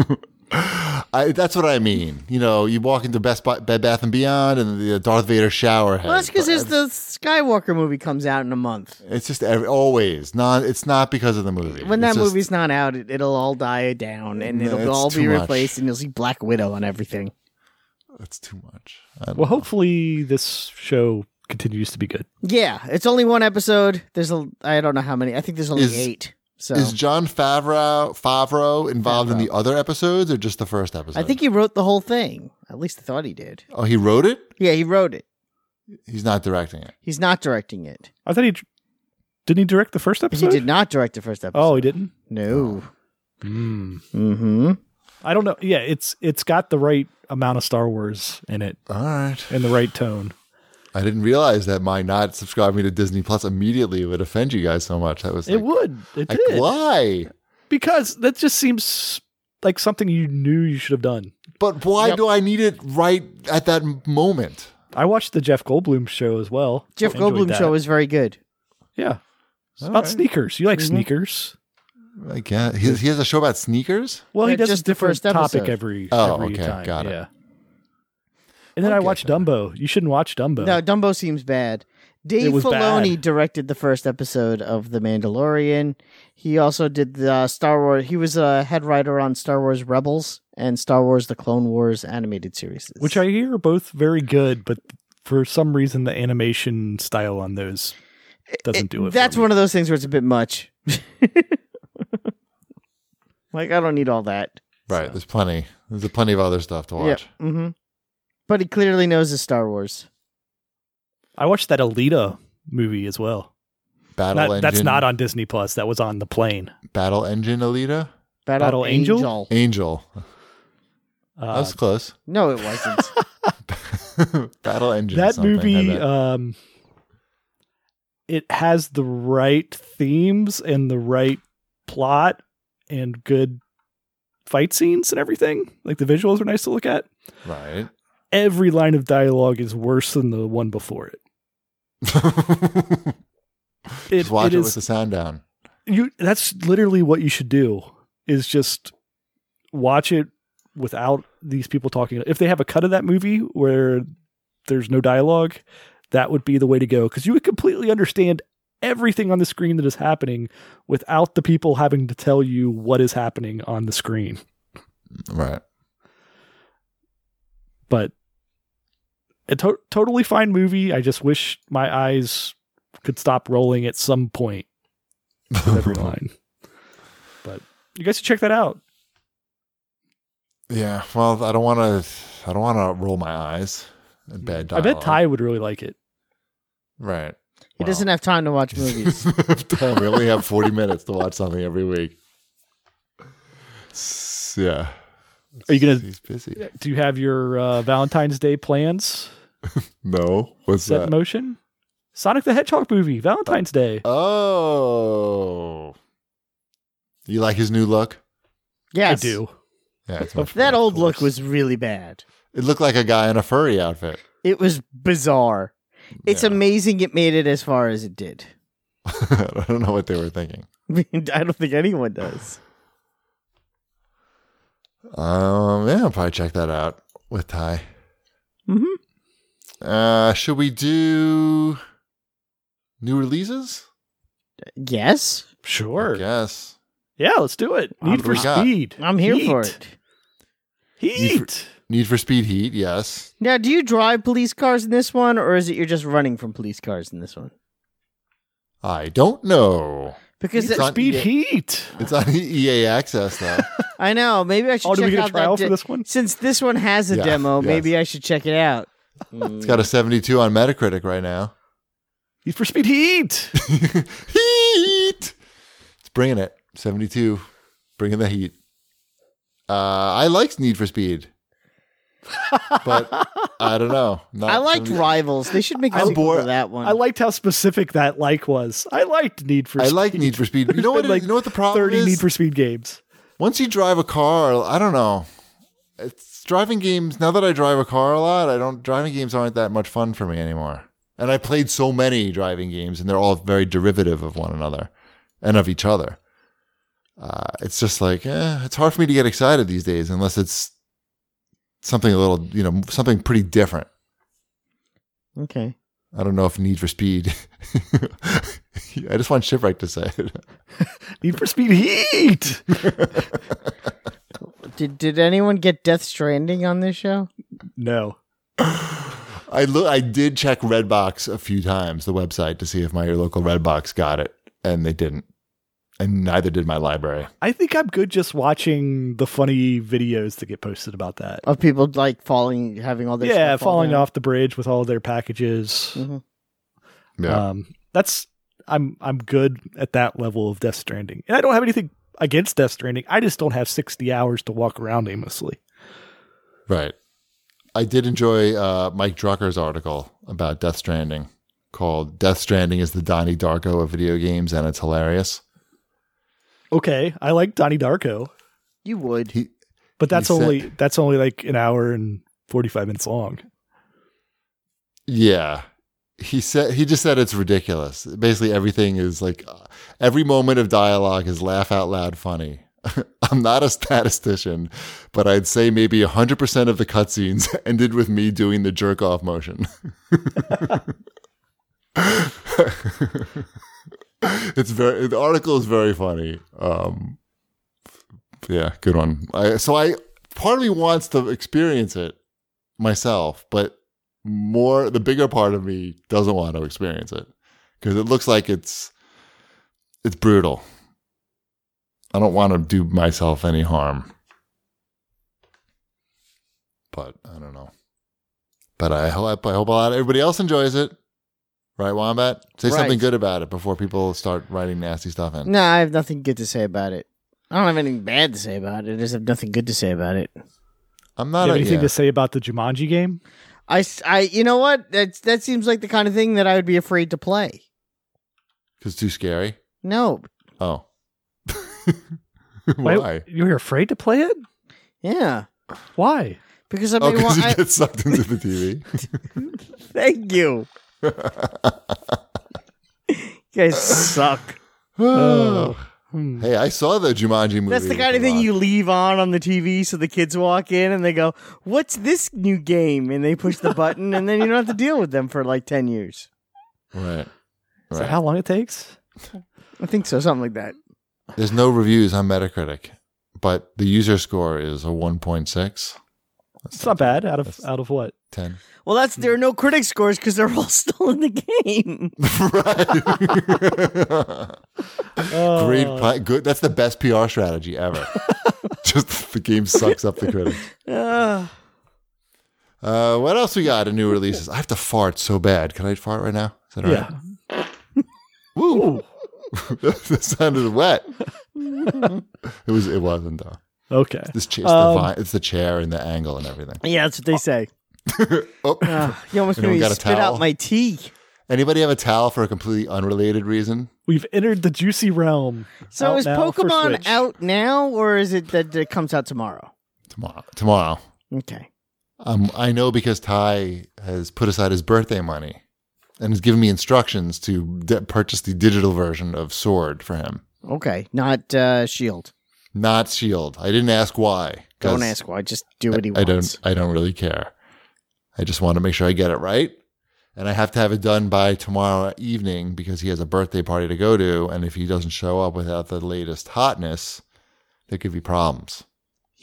I, that's what I mean. You know, you walk into Best Buy, Bed Bath and Beyond, and the Darth Vader shower head. Well, that's because But the Skywalker movie comes out in a month. It's just every, always not. It's not because of the movie. When It's that just- movie's not out, it, it'll all die down, and No, it'll it's all be too much. replaced, and you'll see Black Widow on everything. it's too much. I don't Well, know. hopefully this show continues to be good. Yeah, it's only one episode. There's a I don't know how many. I think there's only Is- eight. So Is John Favreau Favreau involved in Favreau. the other episodes or just the first episode? I think he wrote the whole thing. At least I thought he did. Oh, he wrote it. Yeah, he wrote it. He's not directing it. He's not directing it. I thought he didn't he direct the first episode. He did not direct the first episode. Oh, he didn't. No. Hmm. Mm-hmm. I don't know. Yeah, it's it's got the right amount of Star Wars in it All right. and the right tone. I didn't realize that my not subscribing to Disney Plus immediately would offend you guys so much. That was It like, would. It like, did. why? Because that just seems like something you knew you should have done. But why Yep. do I need it right at that m- moment? I watched the Jeff Goldblum show as well. Jeff Enjoyed Goldblum that. show is very good. Yeah. It's All about right. sneakers. You like Mhm. sneakers? I guess he has, he has a show about sneakers. Well, Yeah, he does just a the different first topic episode. every, Oh, every okay. time. Got it. Yeah. And then I Okay. watched Dumbo. You shouldn't watch Dumbo. No, Dumbo seems bad. Dave was Filoni bad. directed the first episode of The Mandalorian. He also did the Star Wars. He was a head writer on Star Wars Rebels and Star Wars: The Clone Wars animated series. Which I hear are both very good, but for some reason the animation style on those doesn't do it. for That's me. one of those things where it's a bit much. Like I don't need all that. Right. There's plenty. There's plenty of other stuff to watch. Yeah. Mm-hmm. But he clearly knows his Star Wars. I watched that Alita movie as well. Battle Not- Engine. that's not on Disney Plus. That was on the plane. Battle Engine Alita. Battle, Battle Angel? Angel. That Uh, was close. No, it wasn't. Battle Engine. that something, I movie, bet. um, it has the right themes and the right plot and good fight scenes and everything. Like the visuals are nice to look at. right. Every line of dialogue is worse than the one before it. It, Just watch it, it with is the sound down. you. That's literally what you should do. Is just watch it without these people talking. If they have a cut of that movie where there's no dialogue, that would be the way to go because you would completely understand everything on the screen that is happening without the people having to tell you what is happening on the screen. Right. But a to- totally fine movie. I just wish my eyes could stop rolling at some point with every line. But you guys should check that out. Yeah. Well, I don't want to. I don't want to roll my eyes at bad I dialogue. bet Ty would really like it. Right. He doesn't have time to watch movies. Time. We only have forty minutes to watch something every week. S- Yeah. Are you gonna- He's busy. Do you have your uh, Valentine's Day plans No. What's set in that? motion? Sonic the Hedgehog movie, Valentine's Day. Oh. You like his new look? Yes. I do. Yeah. It's much That better, old of look course. was really bad. It looked like a guy in a furry outfit. It was bizarre. It's Yeah. amazing it made it as far as it did. I don't know what they were thinking. I mean, I don't think anyone does. Um, yeah, I'll probably check that out with Ty. Mm-hmm. Uh, should we do new releases? Yes, Sure. Yes. Yeah, let's do it. Um, Need for what do we got? Speed. I'm here Heat. for it. Need Heat. Need for Speed Heat, yes. Now, do you drive police cars in this one, or is it you're just running from police cars in this one? I don't know. Because Need it, for on- Speed yeah. Heat. It's on E A Access, though. I know. Maybe I should Oh, do check we get a out trial that for de- this one? Since this one has a Yeah, demo, yes. maybe I should check it out. It's got a seventy-two on Metacritic right now. Need for Speed Heat. Heat! It's bringing it. seventy-two. Bringing the heat. Uh, I liked Need for Speed. But I don't know. Not I liked seventy Rivals. They should make a I'm sequel bored. to that one. I liked how specific that like was. I liked Need for I Speed. like Need for Speed. You know what? There's been, like, you know what the problem thirty is? Need for Speed games. Once you drive a car, I don't know. It's driving games. Now that I drive a car a lot, I don't. Driving games aren't that much fun for me anymore. And I played so many driving games, and they're all very derivative of one another and of each other. Uh, it's just like, eh, it's hard for me to get excited these days unless it's something a little, you know, something pretty different. Okay. I don't know if Need for Speed. I just want Shipwreck to say it. Need for Speed Heat. Did Did anyone get Death Stranding on this show? No. I look. I did check Redbox a few times, the website, to see if my local Redbox got it, and they didn't. And neither did my library. I think I'm good just watching the funny videos that get posted about that. Of people like falling, having all their Yeah, stuff fall falling down? off the bridge with all their packages. Mhm. Yeah. Um, that's I'm I'm good at that level of Death Stranding, and I don't have anything against Death Stranding. I just don't have sixty hours to walk around aimlessly. Right. I did enjoy uh, Mike Drucker's article about Death Stranding called Death Stranding is the Donnie Darko of video games, and it's hilarious. Okay, I like Donnie Darko, You would. He, but that's He said- only that's only like an hour and forty-five minutes long. yeah. He said he just said it's ridiculous. Basically, everything is like uh, every moment of dialogue is laugh out loud funny. I'm not a statistician, but I'd say maybe one hundred percent of the cutscenes ended with me doing the jerk off motion. It's very the article is very funny. Um, yeah, good one. I, so I part of me wants to experience it myself, but more the bigger part of me doesn't want to experience it because it looks like it's it's brutal. I don't want to do myself any harm, but I don't know. But I hope I hope a lot of everybody else enjoys it. Right, Wombat? Say Right. something good about it before people start writing nasty stuff in. No, I have nothing good to say about it. I don't have anything bad to say about it. I just have nothing good to say about it. I'm Do not you have a, anything yeah. to say about the Jumanji game? I, s- I- you know what? That's, that seems like the kind of thing that I would be afraid to play. because it's too scary. No. Oh, why? Why- You're afraid to play it? Yeah. Why? Because I Oh, mean, because well, you I, get sucked into the T V. thank you. You guys suck. Oh. Hmm. Hey, I saw the Jumanji movie. That's the with kind of thing Rock. you leave on on the T V so the kids walk in and they go, "What's this new game?" And they push the button and then you don't have to deal with them for like ten years. Right. Is that Right. how long it takes? I think so, something like that. There's no reviews on Metacritic, but the user score is a one point six. It's not bad. Out of That's- out of what? ten. Well, that's there are no critic scores because they're all still in the game. Right. Oh, Great. Pla- good. That's the best P R strategy ever. Just the game sucks up the critics. Uh, Uh, what else we got in new releases? I have to fart so bad. Can I fart right now? Is that all right? Yeah. Woo! That sounded wet. It was. It wasn't though. Okay. This cha- it's, Um, the vi- it's the chair and the angle and everything. yeah, that's what they say. Oh, Uh, you almost Anyone made me got a spit towel? out my tea. anybody have a towel for a completely unrelated reason? We've entered the juicy realm. So Out is now for Pokemon Switch. out now, or is it that it comes out tomorrow? Tomorrow. Tomorrow. Okay. Um, I know because Ty has put aside his birthday money and has given me instructions to de- purchase the digital version of Sword for him, Okay. Not uh, Shield. not Shield. I didn't ask why. 'cause Don't ask why. Just do what he I wants. don't. I don't really care. I just want to make sure I get it right, and I have to have it done by tomorrow evening because he has a birthday party to go to, and if he doesn't show up without the latest hotness, there could be problems.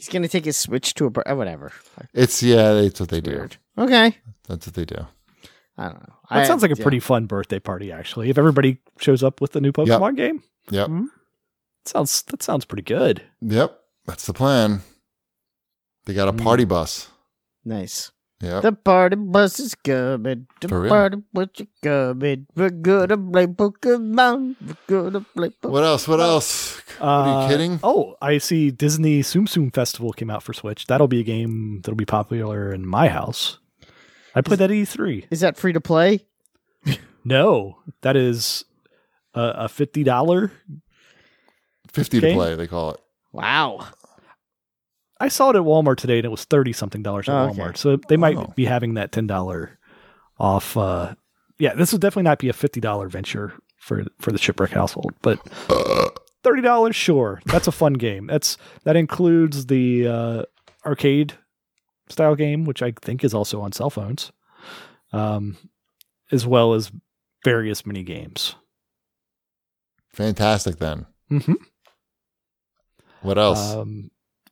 He's gonna take his Switch to a bar- whatever. It's yeah, it's what they do. Weird. Okay. That's what they do. I don't know. That I, sounds like a yeah. pretty fun birthday party, actually. If everybody shows up with the new Pokemon game, Yep. Hmm? sounds that sounds pretty good. Yep. That's the plan. They got a party bus. nice. Yep. The party bus is coming. The For real. party bus is coming. We're gonna play Pokemon. We're gonna play Pokemon. What else? What else? Are Uh, you kidding? Oh, I see Disney Tsum Tsum Festival came out for Switch. That'll be a game that'll be popular in my house. I played that at E three. Is that free to play? No, that is a, a fifty dollars. fifty okay. to play, they call it. Wow. I saw it at Walmart today and it was thirty something dollars at Oh, okay. Walmart. So they might Oh. be having that ten dollars off. Uh, yeah, this would definitely not be a fifty dollars venture for for the Shipwreck household, but thirty dollars, sure. That's a fun game. That's That includes the uh, arcade style game, which I think is also on cell phones, um, as well as various mini games. Fantastic then. Mm-hmm. What else? Um,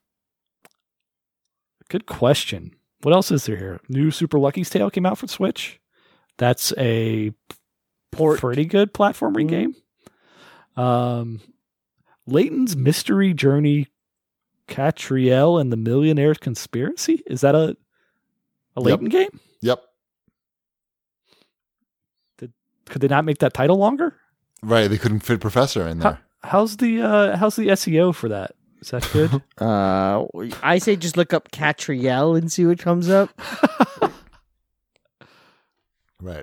good question. What else is there here? New Super Lucky's Tale came out for Switch. That's a Port. pretty good platforming Mhm. game. Um, Layton's Mystery Journey, Catriel and the Millionaire's Conspiracy. Is that a a Layton game? Yep. Could they not make that title longer? Right. They couldn't fit Professor in How, there. how's the uh, how's the S E O for that? Is that good? Uh, I say just look up Catriel and see what comes up. Right.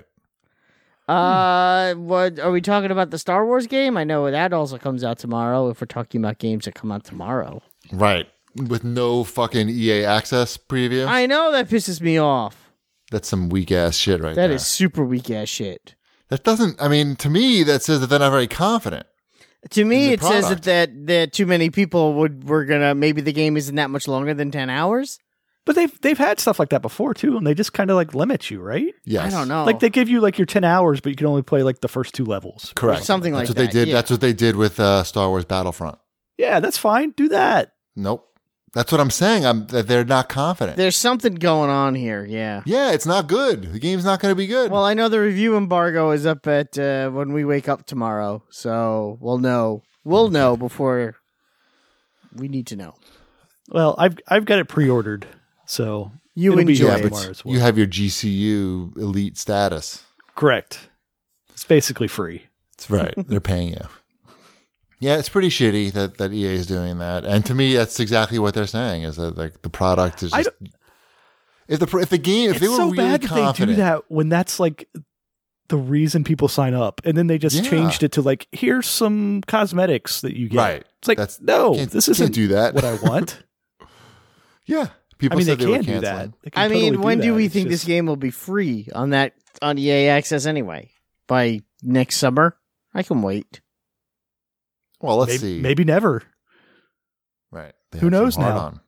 Uh, what are we talking about? The Star Wars game? I know that also comes out tomorrow. If we're talking about games that come out tomorrow, Right. With no fucking E A access preview. I know that pisses me off. That's some weak ass shit right That there. is super weak ass shit. That doesn't, I mean, to me, that says that they're not very confident. To me, the it says product. that, that that too many people would were gonna maybe the game isn't that much longer than ten hours. But they've they've had stuff like that before too, and they just kind of like limit you, right? Yes. I don't know. Like they give you like your ten hours, but you can only play like the first two levels. Correct. something That's like what that, they did. yeah. That's what they did with uh, Star Wars Battlefront. Yeah, that's fine. Do that. Nope. That's what I'm saying. I'm that they're not confident. There's something going on here. Yeah. yeah, it's not good. The game's not going to be good. Well, I know the review embargo is up at uh, when we wake up tomorrow, so we'll know. We'll know before we need to know. Well, I've I've got it pre-ordered, so You it'll be enjoy here yeah, it. but tomorrow as well. you have your G C U elite status. Correct. It's basically free. That's right. They're paying you. Yeah, it's pretty shitty that, that E A is doing that. And to me, that's exactly what they're saying is that like the product is I just if the if the game if It's they were so really bad that they do confident. that when that's like the reason people sign up, and then they just Yeah. changed it to like here's some cosmetics that you get. Right. It's like That's- no, can't- this can't isn't do that. what I want. Yeah. People I mean, they said they, were can do canceling. that. They can I mean, totally when do that. we It's think this just- game will be free on that on E A Access anyway? By next summer? I can wait. Well, let's maybe, see. maybe never. Right. They Who have some knows hard now? on.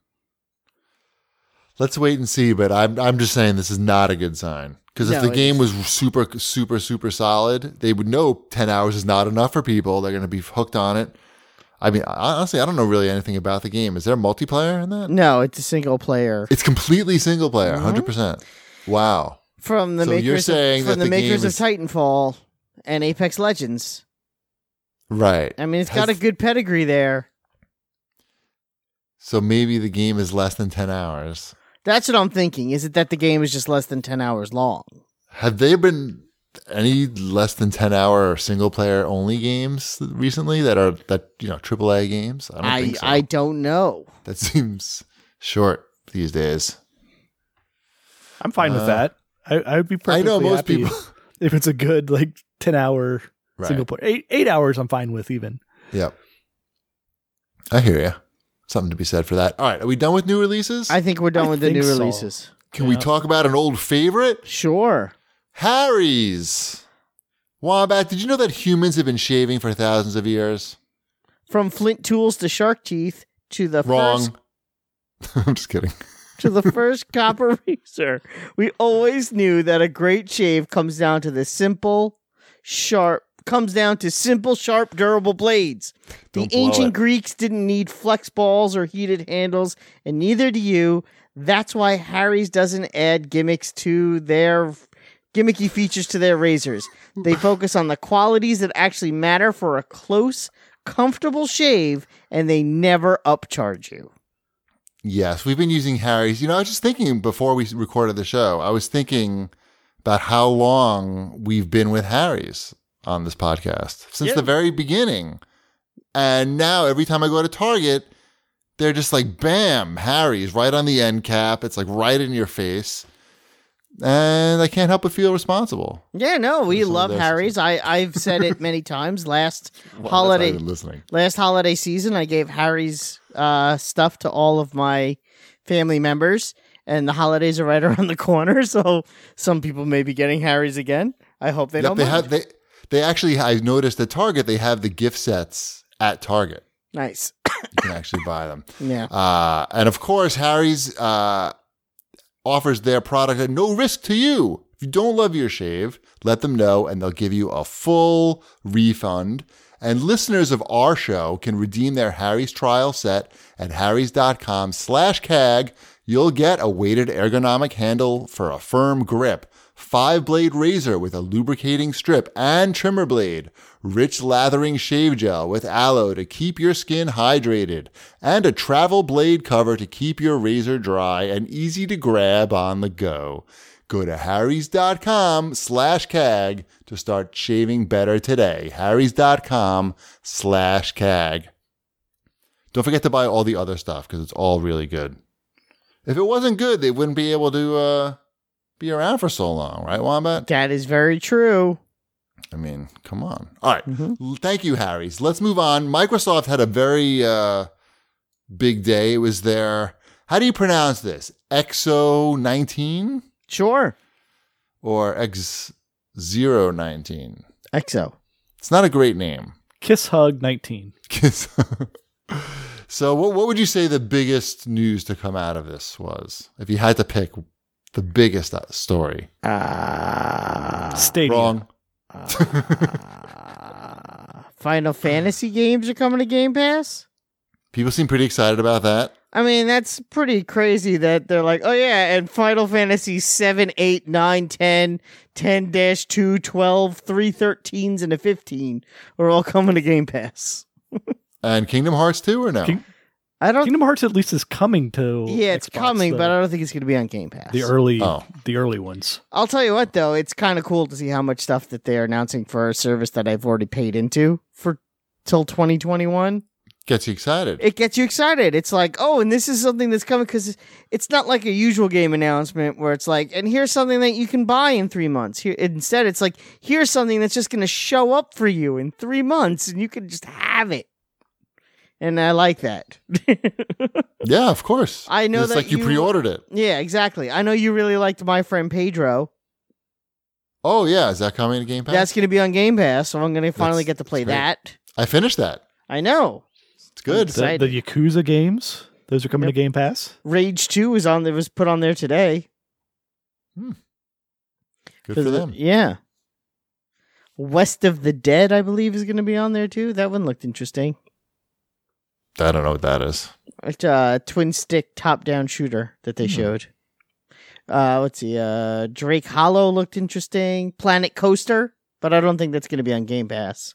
Let's wait and see, but I'm I'm just saying this is not a good sign. Because if No, the it game is. was super, super, super solid, they would know ten hours is not enough for people. They're going to be hooked on it. I mean, honestly, I don't know really anything about the game. Is there multiplayer in that? No, it's a single player. It's completely single player, one hundred percent. Wow. From the So makers, you're saying of, that from the, the makers game of is- Titanfall and Apex Legends. Right. I mean, it's Has- got a good pedigree there. So maybe the game is less than ten hours. That's what I'm thinking. Is it that the game is just less than ten hours long? Have there been any less than ten hour single player only games recently that are that you know triple A games? I don't I think so. I don't know. That seems short these days. I'm fine with Uh, that. I, I would be I perfectly know most happy people. if it's a good like ten hour Right. single player. Eight eight hours, I'm fine with even. Yep. I hear you. Something to be said for that. All right, are we done with new releases? I think we're done I with the think new so. releases. Can we Yeah. talk about an old favorite? Sure. Harry's. Wombat, did you know that humans have been shaving for thousands of years? From flint tools to shark teeth to the first Wrong. I'm just kidding. to the first copper razor. We always knew that a great shave comes down to the simple, sharp comes down to simple, sharp, durable blades. The Don't blow ancient it. Greeks didn't need flex balls or heated handles, and neither do you. That's why Harry's doesn't add gimmicks to their gimmicky features to their razors. They focus on the qualities that actually matter for a close, comfortable shave, and they never upcharge you. Yes, we've been using Harry's. You know, I was just thinking before we recorded the show, I was thinking about how long we've been with Harry's on this podcast, since Yeah. the very beginning. And now every time I go to Target, they're just like, bam, Harry's right on the end cap. It's like right in your face. And I can't help but feel responsible. Yeah, no, we Some of love this. Harry's. I, I've said it many times. Last Well, that's holiday, not even listening. last holiday season, I gave Harry's uh, stuff to all of my family members, and the holidays are right around the corner, so some people may be getting Harry's again. I hope they Yep, don't they mind. have they they actually, I've noticed at Target, they have the gift sets at Target. Nice. You can actually buy them. Yeah. Uh, and of course, Harry's uh, offers their product at no risk to you. If you don't love your shave, let them know and they'll give you a full refund. And listeners of our show can redeem their Harry's trial set at harrys.com slash CAG. You'll get a weighted ergonomic handle for a firm grip, five-blade razor with a lubricating strip and trimmer blade, rich lathering shave gel with aloe to keep your skin hydrated, and a travel blade cover to keep your razor dry and easy to grab on the go. Go to harrys.com slash CAG to start shaving better today. harrys.com slash CAG. Don't forget to buy all the other stuff because it's all really good. If it wasn't good, they wouldn't be able to uh, be around for so long, right, Wombat? That is very true. I mean, come on. All right. L- Thank you, Harry's. Let's move on. Microsoft had a very uh, big day. It was their, how do you pronounce this? X O nineteen Sure. or X zero nineteen? X O. It's not a great name. Kiss Hug nineteen. So what, what would you say the biggest news to come out of this was? If you had to pick the biggest uh, story. Uh, Stadia. Wrong. uh, Final Fantasy games are coming to Game Pass? People seem pretty excited about that. I mean, that's pretty crazy that they're like, oh yeah, and Final Fantasy seven, eight, nine, ten, ten dash two, twelve, three thirteens, and a fifteen are all coming to Game Pass. And Kingdom Hearts two or no? King- I don't. Kingdom Hearts at least is coming to. yeah, it's Xbox, coming, the, but I don't think it's going to be on Game Pass. the early, Oh. the early ones. I'll tell you what, though, it's kind of cool to see how much stuff that they're announcing for a service that I've already paid into for till twenty twenty-one. Gets you excited. It gets you excited. It's like, oh, and this is something that's coming, because it's not like a usual game announcement where it's like, and here's something that you can buy in three months. Here, instead, it's like, here's something that's just going to show up for you in three months, and you can just have it. And I like that. Yeah, of course. I know it's that like you, you- pre-ordered it. Yeah, exactly. I know you really liked My Friend Pedro. Oh yeah, is that coming to Game Pass? That's going to be on Game Pass, so I'm going to finally That's- get to play that's that. I finished that. I know. It's good. The, the Yakuza games, those are coming Yep. to Game Pass. Rage two was on. There was put on there today. Good for them. Yeah. West of the Dead, I believe, is going to be on there too. That one looked interesting. I don't know what that is. It's a twin stick top down shooter that they Hmm. showed. Uh, let's see. Uh, Drake Hollow looked interesting. Planet Coaster, but I don't think that's going to be on Game Pass.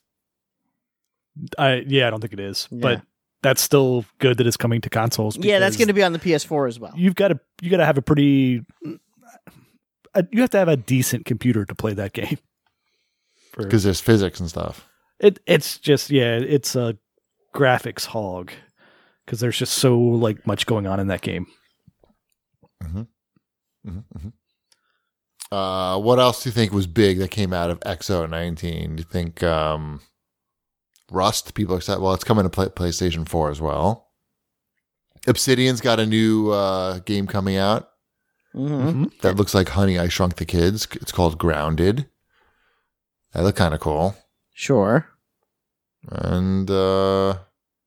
I yeah, I don't think it is, Yeah. but that's still good that it's coming to consoles. Yeah, that's because going to be on the P S four as well. You've got to you got to have a pretty. A, you have to have a decent computer to play that game. For- Because there's physics and stuff. It it's just yeah, it's a graphics hog because there's just so like much going on in that game. Mm-hmm. Mm-hmm. Mm-hmm. Uh, what else do you think was big that came out of X O nineteen? Do you think um, Rust? People accept. Well, it's coming to play, PlayStation four as well. Obsidian's got a new uh, game coming out Mm-hmm. that looks like Honey, I Shrunk the Kids. It's called Grounded. That looked kind of cool. Sure. And uh,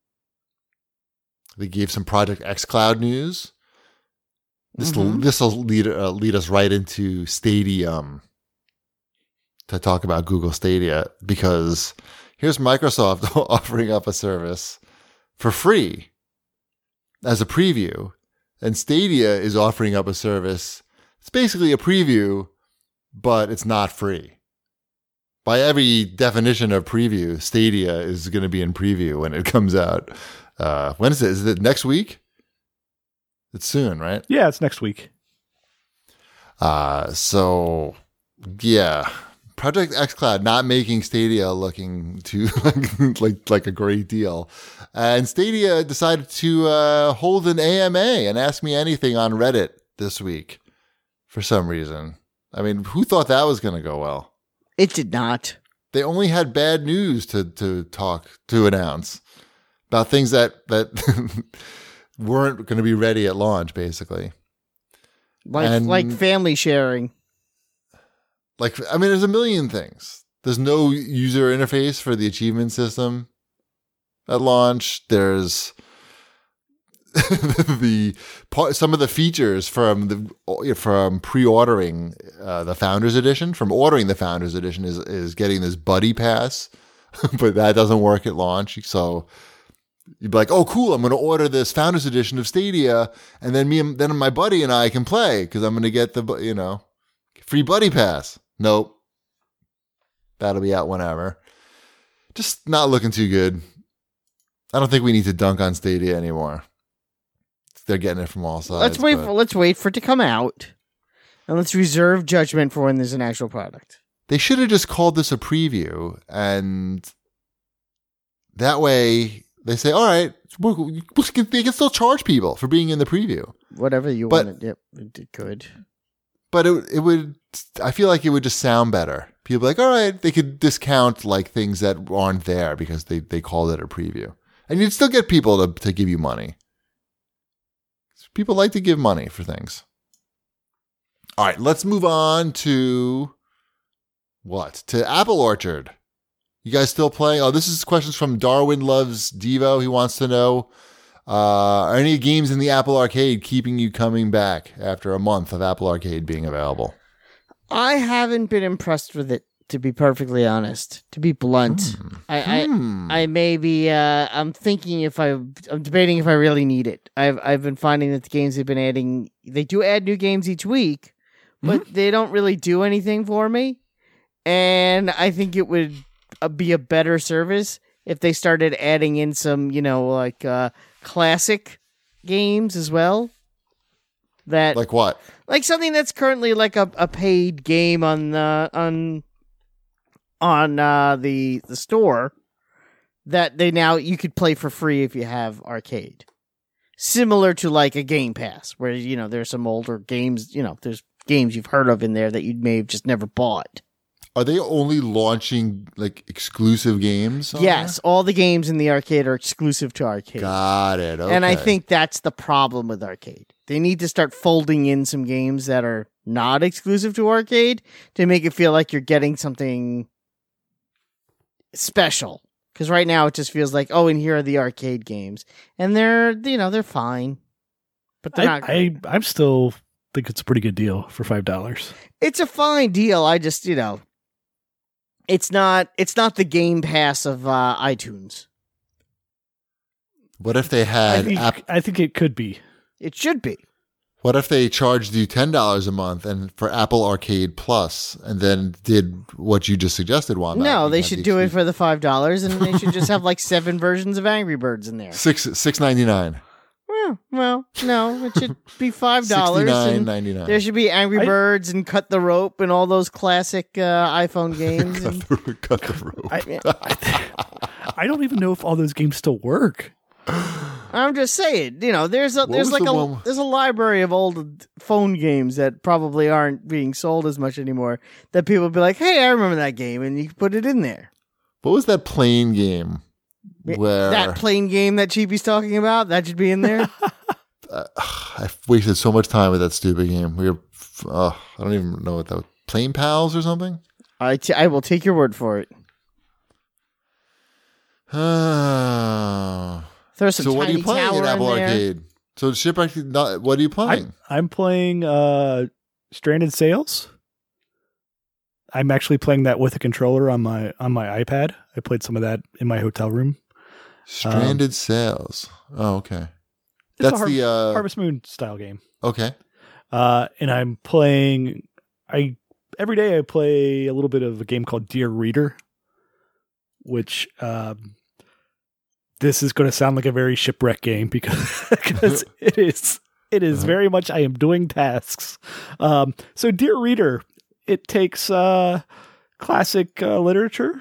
they gave some Project xCloud news. This Mhm. this will lead uh, lead us right into Stadium. to talk about Google Stadia because here's Microsoft offering up a service for free as a preview, and Stadia is offering up a service. It's basically a preview, but it's not free. By every definition of preview, Stadia is going to be in preview when it comes out. Uh, when is it? Is it next week? It's soon, right? Yeah, it's next week. Uh, so, yeah. Project xCloud not making Stadia looking too like, like like a great deal. And Stadia decided to uh, hold an A M A and ask me anything on Reddit this week for some reason. I mean, who thought that was going to go well? It did not. They only had bad news to, to talk, to announce about things that, that weren't going to be ready at launch, basically. Like And- like family sharing. Like, I mean, there's a million things. There's no user interface for the achievement system at launch. There's the part, some of the features from the from pre-ordering uh, the Founders Edition, from ordering the Founders Edition is is getting this buddy pass, but that doesn't work at launch. So you'd be like, "Oh, cool! I'm going to order this Founders Edition of Stadia, and then me and then my buddy and I can play because I'm going to get the you know free buddy pass." Nope. That'll be out whenever. Just not looking too good. I don't think we need to dunk on Stadia anymore. They're getting it from all sides. Let's wait but- for let's wait for it to come out. And let's reserve judgment for when there's an actual product. They should have just called this a preview, and that way they say, all right, we're, we can, they can still charge people for being in the preview. Whatever you But- wanted. Yep, it could. But it it would, I feel like it would just sound better. People be like, all right, they could discount like things that aren't there because they, they called it a preview. And you'd still get people to, to give you money. People like to give money for things. All right, let's move on to what? To Apple Orchard. You guys still playing? Oh, this is questions from Darwin Loves Devo. He wants to know, uh, are any games in the Apple Arcade keeping you coming back after a month of Apple Arcade being available? I haven't been impressed with it, to be perfectly honest. To be blunt, Hmm. I, Hmm. I, I may be. Uh, I'm thinking if I, I'm debating if I really need it. I've, I've been finding that the games they've been adding, they do add new games each week, but Mm-hmm. they don't really do anything for me. And I think it would uh, be a better service if they started adding in some, you know, like uh, classic games as well. That Like what? like something that's currently like a, a paid game on the on on uh, the the store that they now you could play for free if you have arcade. Similar to like a Game Pass, where you know there's some older games, you know, there's games you've heard of in there that you may have just never bought. Are they only launching like exclusive games? on Yes, all the games in the arcade are exclusive to there? arcade. Got it. Okay. And I think that's the problem with arcade. They need to start folding in some games that are not exclusive to arcade to make it feel like you're getting something special. Because right now it just feels like, oh, and here are the arcade games, and they're you know they're fine, but they're I, not. I Great. I'm still think it's a pretty good deal for five dollars. It's a fine deal. I just you know, it's not it's not the Game Pass of uh, iTunes. What if they I had think, app? I think it could be. It should be. What if they charged you ten dollars a month and for Apple Arcade Plus, and then did what you just suggested? Wanda? No, You they had should the do it exclusive- for the five dollars, and they should just have like seven versions of Angry Birds in there. six six ninety nine. Well, well, no, it should be five Sixty dollars. nine ninety nine. There should be Angry I- Birds and Cut the Rope and all those classic uh, iPhone games. cut, and, the, cut the rope. I, I, I don't even know if all those games still work. I'm just saying, you know, there's a What there's was like the a one- there's a library of old phone games that probably aren't being sold as much anymore. That people would be like, "Hey, I remember that game," and you can put it in there. What was that plane game? Where That plane game that Cheapy's talking about that should be in there. I wasted so much time with that stupid game. We were, uh, I don't even know what that was. Plane Pals or something? I t- I will take your word for it. Uh, There's some so what are tiny you playing tower at Apple in there. Arcade? So Shipwreck, not, what are you playing? I'm, I'm playing uh, Stranded Sails. I'm actually playing that with a controller on my on my iPad. I played some of that in my hotel room. Stranded um, Sails. Oh, okay. It's That's a Har- the uh, Harvest Moon style game. Okay. Uh, and I'm playing. I every day I play a little bit of a game called Dear Reader, which um, this is going to sound like a very shipwreck game because because it is. It is Uh-huh. very much I am doing tasks. Um, so, Dear Reader, it takes uh, classic uh, literature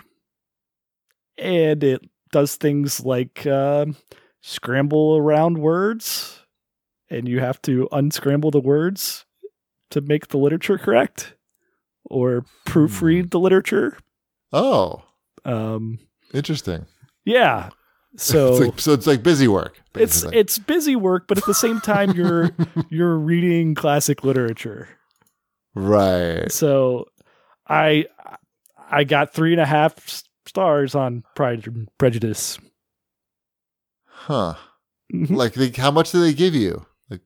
and it does things like uh, scramble around words, and you have to unscramble the words to make the literature correct or proofread the literature. Oh, Um, interesting. yeah. So it's like, so it's like busy work. it's Basically. it's busy work, but at the same time you're you're reading classic literature. right. So I I got three and a half s- stars on Pride and Prejudice. Huh. Mhm. Like, they, how much do they give you? Like,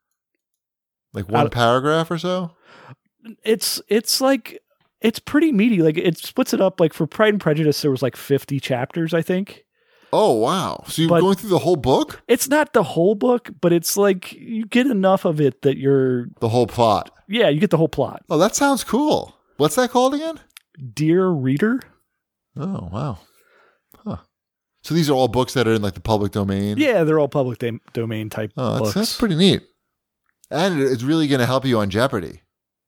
like one Out- paragraph or so? It's it's like it's pretty meaty. Like it splits it up. Like for Pride and Prejudice, there was like fifty chapters, I think. Oh, wow. So you're But- going through the whole book? It's not the whole book, but it's like you get enough of it that you're The whole plot. yeah, you get the whole plot. Oh, that sounds cool. What's that called again? Dear Reader. Oh, wow. Huh. So these are all books that are in like the public domain? Yeah, they're all public dam- domain type Oh, that's, books. that's pretty neat. And it's really going to help you on Jeopardy.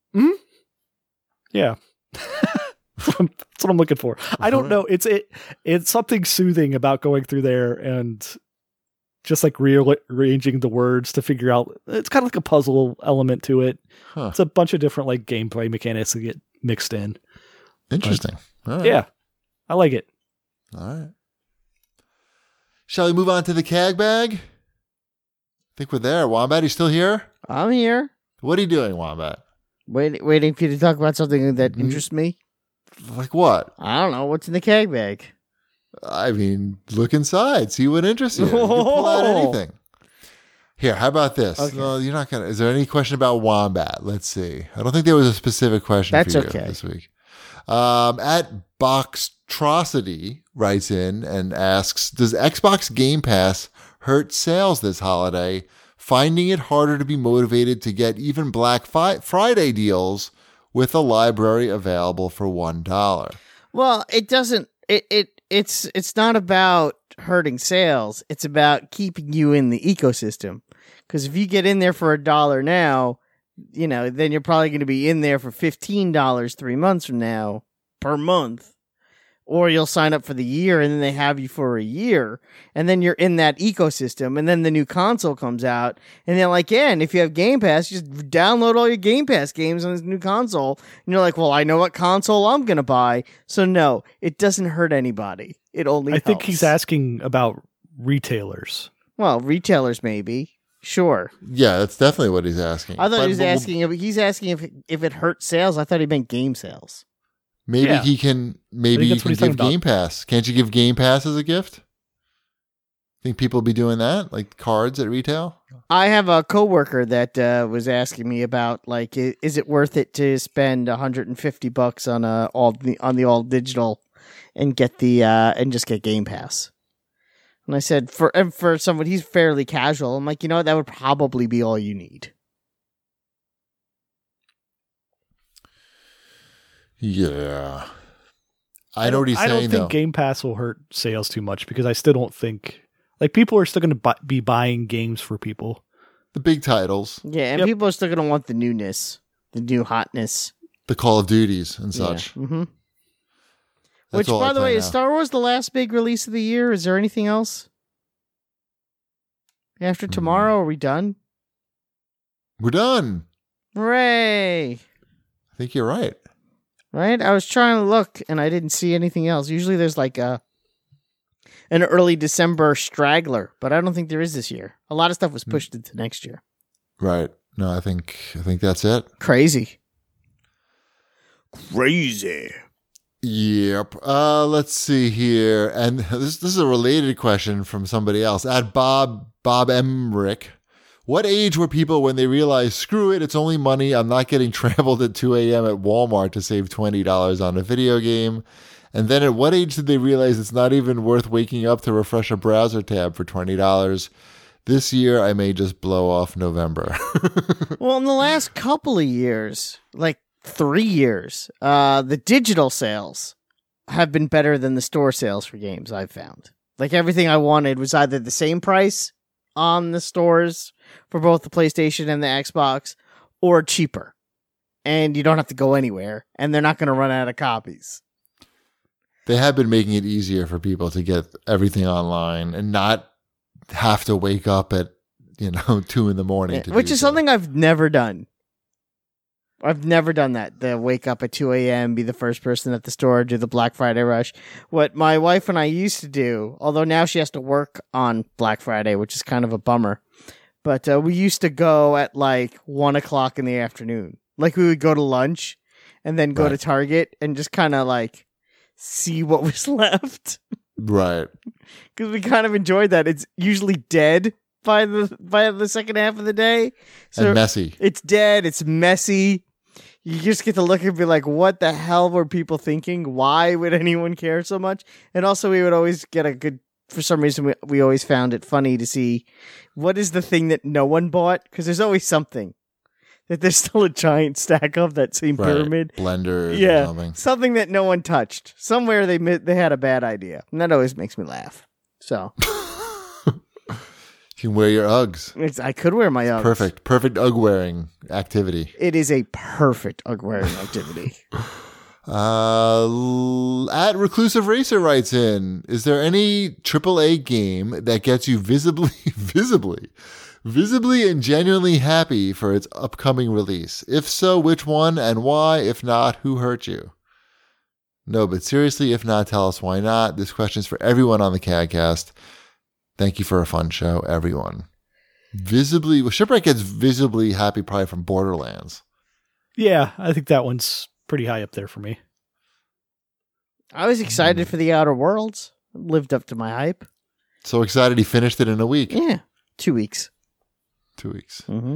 Yeah. That's what I'm looking for. I don't know. It's it. It's something soothing about going through there and just like rearranging the words to figure out. It's kind of like a puzzle element to it. Huh. It's a bunch of different like gameplay mechanics that get mixed in. Interesting. All right. Yeah, I like it. All right. Shall we move on to the C A G bag? I think we're there. Wombat, you still here? I'm here, What are you doing, Wombat? wait, waiting for you to talk about something that Mhm. interests me. Like what? I don't know what's in the keg bag. I mean, look inside. See what interests you. You can pull out anything. Here, how about this? Okay. No, you're not gonna. Is there any question about Wombat? Let's see. I don't think there was a specific question That's for you okay. this week. Um, at Boxtrosity writes in and asks, "Does Xbox Game Pass hurt sales this holiday? Finding it harder to be motivated to get even Black Fi- Friday deals with a library available for one dollar." Well, it doesn't. It it it's it's not about hurting sales. It's about keeping you in the ecosystem. Because if you get in there for a dollar now, you know, then you're probably going to be in there for fifteen dollars three months from now per month. Or you'll sign up for the year and then they have you for a year. And then you're in that ecosystem. And then the new console comes out. And they're like, yeah, and if you have Game Pass, just download all your Game Pass games on this new console. And you're like, well, I know what console I'm going to buy. So no, it doesn't hurt anybody. It only I think helps. he's asking about retailers. Well, retailers maybe. Sure. Yeah, that's definitely what he's asking. I thought But- he was but- asking if he's asking if if it hurt sales. I thought he meant game sales. Maybe Yeah. he can. Maybe you that's what can he's talking give about. Game Pass. Can't you give Game Pass as a gift? Think people will be doing that, like cards at retail? I have a coworker that uh, was asking me about like, i- is it worth it to spend one hundred fifty bucks on a all the on the all digital and get the uh, and just get Game Pass? And I said for and for someone he's fairly casual. I'm like, you know what, that would probably be all you need. Yeah, I know what he's I saying don't think though. Game Pass will hurt sales too much because I still don't think like people are still going to bu- be buying games for people. The big titles, Yeah, and Yep. people are still gonna want the newness, the new hotness, the Call of Duties and such. Yeah. Mm-hmm. That's Which, all I by the play way, now. is Star Wars the last big release of the year? Is there anything else? After Hmm. tomorrow, are we done? We're done. Hooray! I think you're right. Right? I was trying to look, and I didn't see anything else. Usually there's like a an early December straggler, but I don't think there is this year. A lot of stuff was pushed into next year. Right. No, I think I think that's it. Crazy. Crazy. Yep. Uh, let's see here, and this this is a related question from somebody else at Bob Bob Emrick. What age were people when they realized, screw it, it's only money. I'm not getting trampled at two a.m. at Walmart to save twenty dollars on a video game. And then at what age did they realize it's not even worth waking up to refresh a browser tab for twenty dollars? This year, I may just blow off November. Well, in the last couple of years, like three years, uh, the digital sales have been better than the store sales for games, I've found. Like, everything I wanted was either the same price on the stores for both the PlayStation and the Xbox, or cheaper. And you don't have to go anywhere, and they're not going to run out of copies. They have been making it easier for people to get everything online and not have to wake up at, you know, two in the morning. Yeah, to which do is so. something I've never done. I've never done that. The wake up at two a.m., be the first person at the store, do the Black Friday rush. What my wife and I used to do, although now she has to work on Black Friday, which is kind of a bummer. But uh, we used to go at like one o'clock in the afternoon. Like, we would go to lunch and then go Right. to Target and just kind of like see what was left. Right. Because we kind of enjoyed that. It's usually dead by the by the second half of the day. So And messy. it's dead. It's messy. You just get to look and be like, what the hell were people thinking? Why would anyone care so much? And also, we would always get a good, for some reason, we, we always found it funny to see what is the thing that no one bought? Because there's always something that there's still a giant stack of, that same Right. pyramid. Blenders or Yeah, something. something that no one touched. Somewhere they mi- they had a bad idea. And that always makes me laugh. So, You can wear your Uggs. it's, I could wear my Uggs. Perfect. Perfect Ugg wearing activity. It is a perfect Ugg wearing activity. Uh, l- at Reclusive Racer writes in, is there any triple A game that gets you visibly, visibly, visibly and genuinely happy for its upcoming release? If so, which one and why? If not, who hurt you? No, but seriously, if not, tell us why not. This question is for everyone on the CADcast. Thank you for a fun show, everyone. Visibly, well, Shipwreck gets visibly happy probably from Borderlands. Yeah, I think that one's pretty high up there for me. I was excited for the Outer Worlds. Lived up to my hype. So excited he finished it in a week. Yeah, two weeks. Two weeks. Mm-hmm.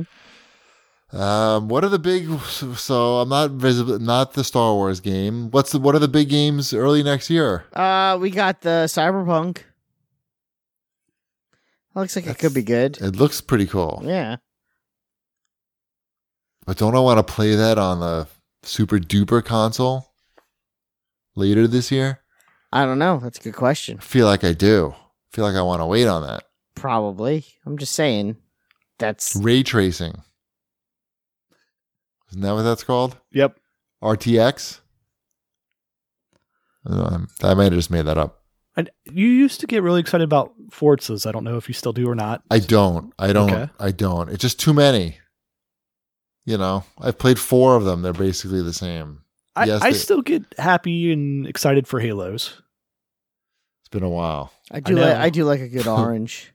Um, what are the big? So I'm not visible, not the Star Wars game. What's the? What are the big games early next year? Uh, we got the Cyberpunk. Looks like it could be good. It looks pretty cool, Yeah. but don't I want to play that on the super duper console later this year? I don't know. That's a good question. I feel like I do. I feel like I want to wait on that. Probably. I'm just saying. That's Ray tracing. Isn't that what that's called? Yep. R T X? I, don't know, I might have just made that up. And you used to get really excited about Forzas. I don't know if you still do or not. I don't. I don't. Okay. I don't. It's just too many. You know, I've played four of them. They're basically the same. I, Yes, I they- still get happy and excited for Halos. It's been a while. I do I like know. I do like a good orange.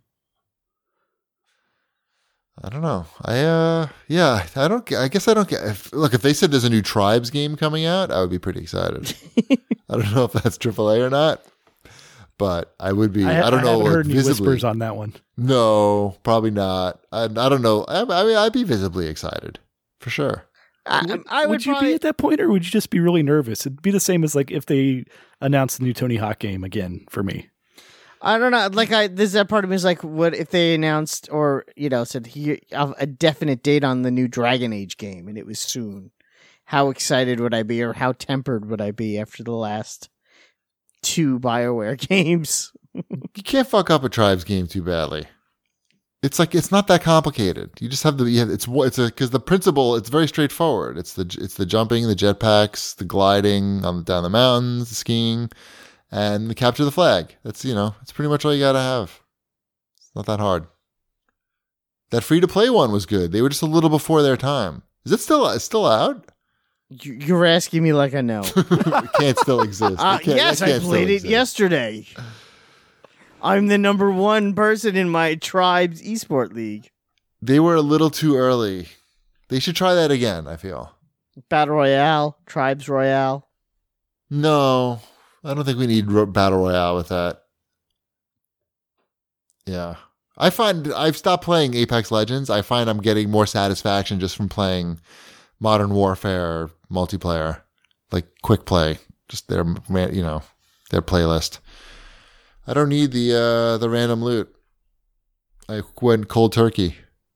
I don't know. I uh yeah, I don't get I guess I don't get if, look, if they said there's a new Tribes game coming out, I would be pretty excited. I don't know if that's triple A or not. But I would be I, I, don't I know haven't like, heard any visibly. whispers on that one. No, probably not. I, I don't know. I, I mean I'd be visibly excited. For sure. I, Would, I would, would you probably, be at that point, or would you just be really nervous? It'd be the same as like if they announced the new Tony Hawk game again for me. I don't know. Like I, this that part of me is like, what if they announced or you know said here a definite date on the new Dragon Age game and it was soon? How excited would I be, or how tempered would I be after the last two BioWare games? You can't fuck up a Tribes game too badly. It's like it's not that complicated. You just have the you have, it's it's a because the principle it's very straightforward. It's the it's the jumping, the jetpacks, the gliding on down the mountains, the skiing, and the capture the flag. That's you know it's pretty much all you gotta have. It's not that hard. That free to play one was good. They were just a little before their time. Is it still it's still out? You- You're asking me like I know. It can't still exist. Uh, It can't- yes, that I can't still played it exist. yesterday. I'm the number one person in my tribe's esport league. They were a little too early. They should try that again. I feel. Battle Royale, Tribes Royale. No, I don't think we need ro- battle royale with that. Yeah, I find I've stopped playing Apex Legends. I find I'm getting more satisfaction just from playing Modern Warfare multiplayer, like quick play, just their, you know, their playlist. I don't need the uh, the random loot. I went cold turkey.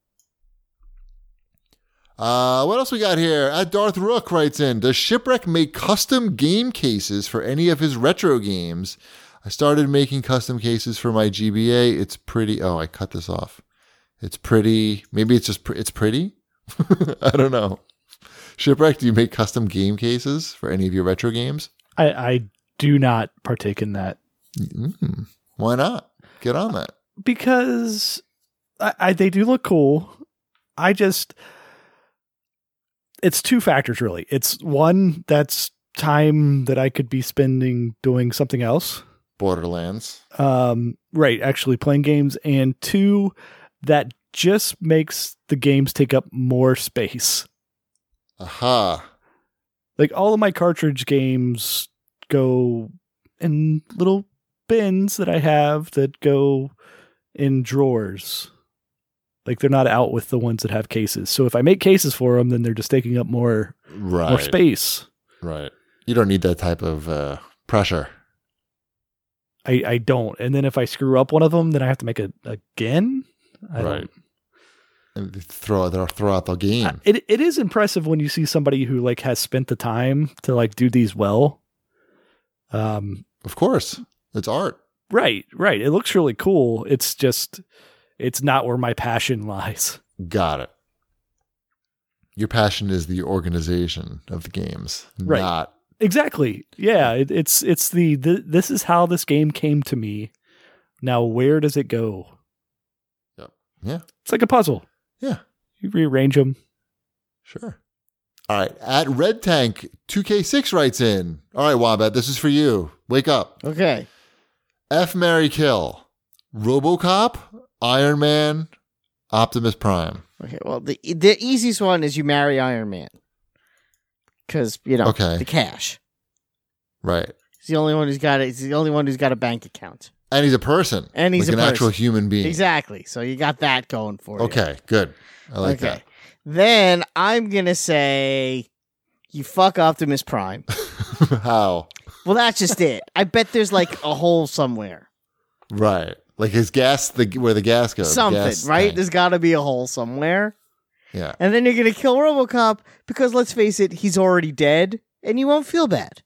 Uh, what else we got here? At Darth Rook writes in, does Shipwreck make custom game cases for any of his retro games? I started making custom cases for my G B A. It's pretty. Oh, I cut this off. It's pretty. Maybe it's just, pr- it's pretty. I don't know. Shipwreck, do you make custom game cases for any of your retro games? I, I do not partake in that. Mm, why not? Get on that. Because I, I they do look cool. I just, it's two factors really. It's one, that's time that I could be spending doing something else. Borderlands. Um, right, actually playing games. And two, that just makes the games take up more space. Aha. Like all of my cartridge games go in little bins that I have that go in drawers. Like they're not out with the ones that have cases. So if I make cases for them, then they're just taking up more, right. more space. Right. You don't need that type of uh, pressure. I, I don't. And then if I screw up one of them, then I have to make it again. I right. Don't. And throw they'll throw out the game. Uh, it it is impressive when you see somebody who like has spent the time to like do these well. Um, of course, it's art. Right, right. It looks really cool. It's just, it's not where my passion lies. Got it. Your passion is the organization of the games, right. not exactly. Yeah, it, it's it's the, the this is how this game came to me. Now, where does it go? Yep. Yeah. It's like a puzzle. Yeah. You rearrange them. Sure. All right. At Red Tank two K six writes in. All right, Wombat, this is for you. Wake up. Okay. F, marry, kill. RoboCop, Iron Man, Optimus Prime. Okay. Well, the the easiest one is you marry Iron Man, because you know okay. the cash. Right. He's the only one who's got it. He's the only one who's got a bank account. And he's a person. And he's like a an person. actual human being. Exactly. So you got that going for you. Okay, good. I like okay. Then I'm going to say you fuck Optimus Prime. that. How? Well, that's just it. I bet there's like a hole somewhere. Right. Like his gas, the where the gas goes. Something, gas right? tank. There's got to be a hole somewhere. Yeah. And then you're going to kill RoboCop because, let's face it, he's already dead and you won't feel bad.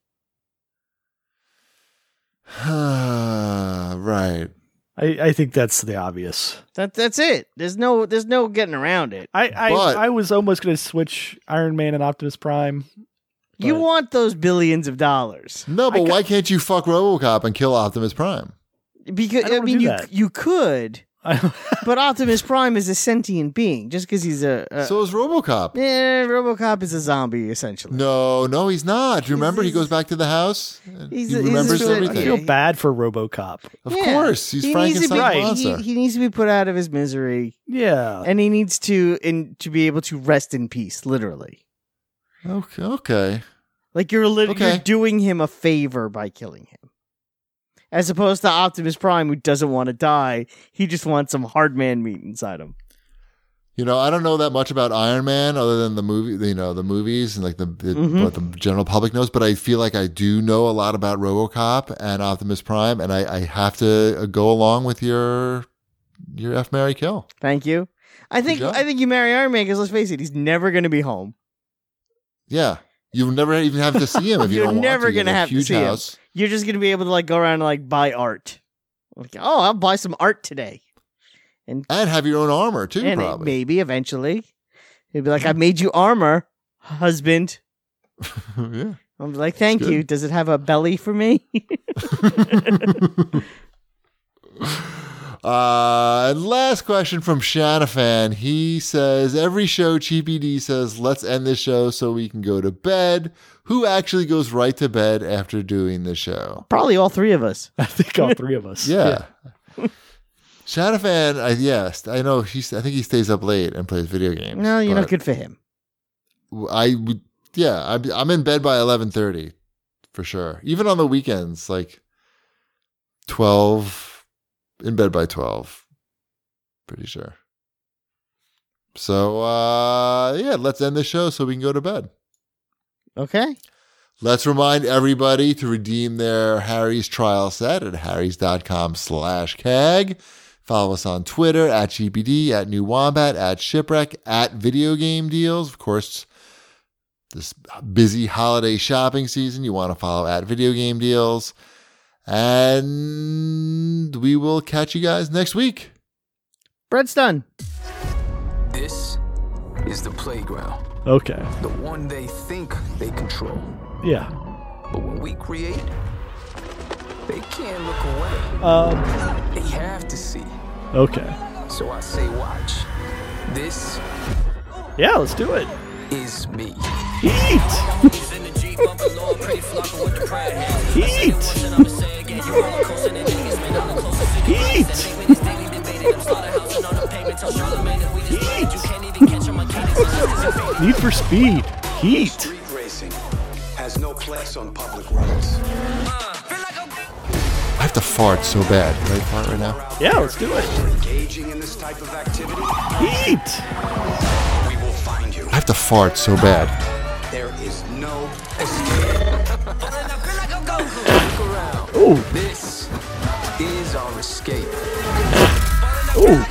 Right. I, I think that's the obvious. That that's it. There's no there's no getting around it. I I, But- I was almost going to switch Iron Man and Optimus Prime. You but- want those billions of dollars. No, but I ca- why can't you fuck RoboCop and kill Optimus Prime? Because I I, don't wanna mean do you that. you could, I, but Optimus Prime is a sentient being just because he's a, a So is RoboCop. yeah, RoboCop is a zombie essentially. No, no, he's not. Remember, he he's- goes back to the house. and he's he a- he's a remembers sort of- I everything. feel Yeah. bad for RoboCop. Of Yeah. course, he's He needs to Frankenstein be- Right. monster. He, he needs to be put out of his misery, Yeah. and he needs to in to be able to rest in peace, literally. Okay, okay. Like you're lit- Okay. you're doing him a favor by killing him, as opposed to Optimus Prime, who doesn't want to die. He just wants some hard man meat inside him. You know, I don't know that much about Iron Man other than the movie, you know, the movies and like the, the Mhm. what the general public knows. But I feel like I do know a lot about RoboCop and Optimus Prime, and I, I have to go along with your your F, marry, kill. Thank you. I think job. I think you marry Iron Man because let's face it, he's never going to be home. Yeah, you'll never even have to see him if you You're don't want never to. You gonna a have to huge see him. house. You're just going to be able to like go around and like buy art. Like, oh, I'll buy some art today, and And have your own armor too, and it- probably. maybe eventually he'll be like, I made you armor, husband. Yeah. I'm like, thank good. you. Does it have a belly for me? Uh, and last question from Shanafan. He says, every show Cheapy D says, let's end this show so we can go to bed. Who actually goes right to bed after doing the show? Probably all three of us. I think all three of us. Yeah. Shanafan, I, yes, I know. He's, I think he stays up late and plays video games. No, you know, but good for him. I would, yeah, I'm, I'm in bed by eleven thirty for sure. Even on the weekends, like twelve, in bed by twelve. Pretty sure. So, uh, yeah, let's end the show so we can go to bed. Okay. Let's remind everybody to redeem their Harry's trial set at harrys.com slash CAG. Follow us on Twitter at G P D, at New Wombat, at Shipwreck, at Video Game Deals. Of course, this busy holiday shopping season, you want to follow at Video Game Deals. And we will catch you guys next week. Bread's done. This is the playground. Okay. The one they think they control. Yeah. But when we create, they can't look away. Um. They have to see. Okay. So I say watch. This Yeah, let's do it. is me. Heat. Heat. Heat. Heat. Need for Speed. Heat. Street racing has no place on public roads. I have to fart so bad. Can I fart right now? Yeah, let's do it. Engaging in this type of activity, Heat. we will find you. I have to fart so bad. There is no escape. Ooh. This is our escape. Ooh.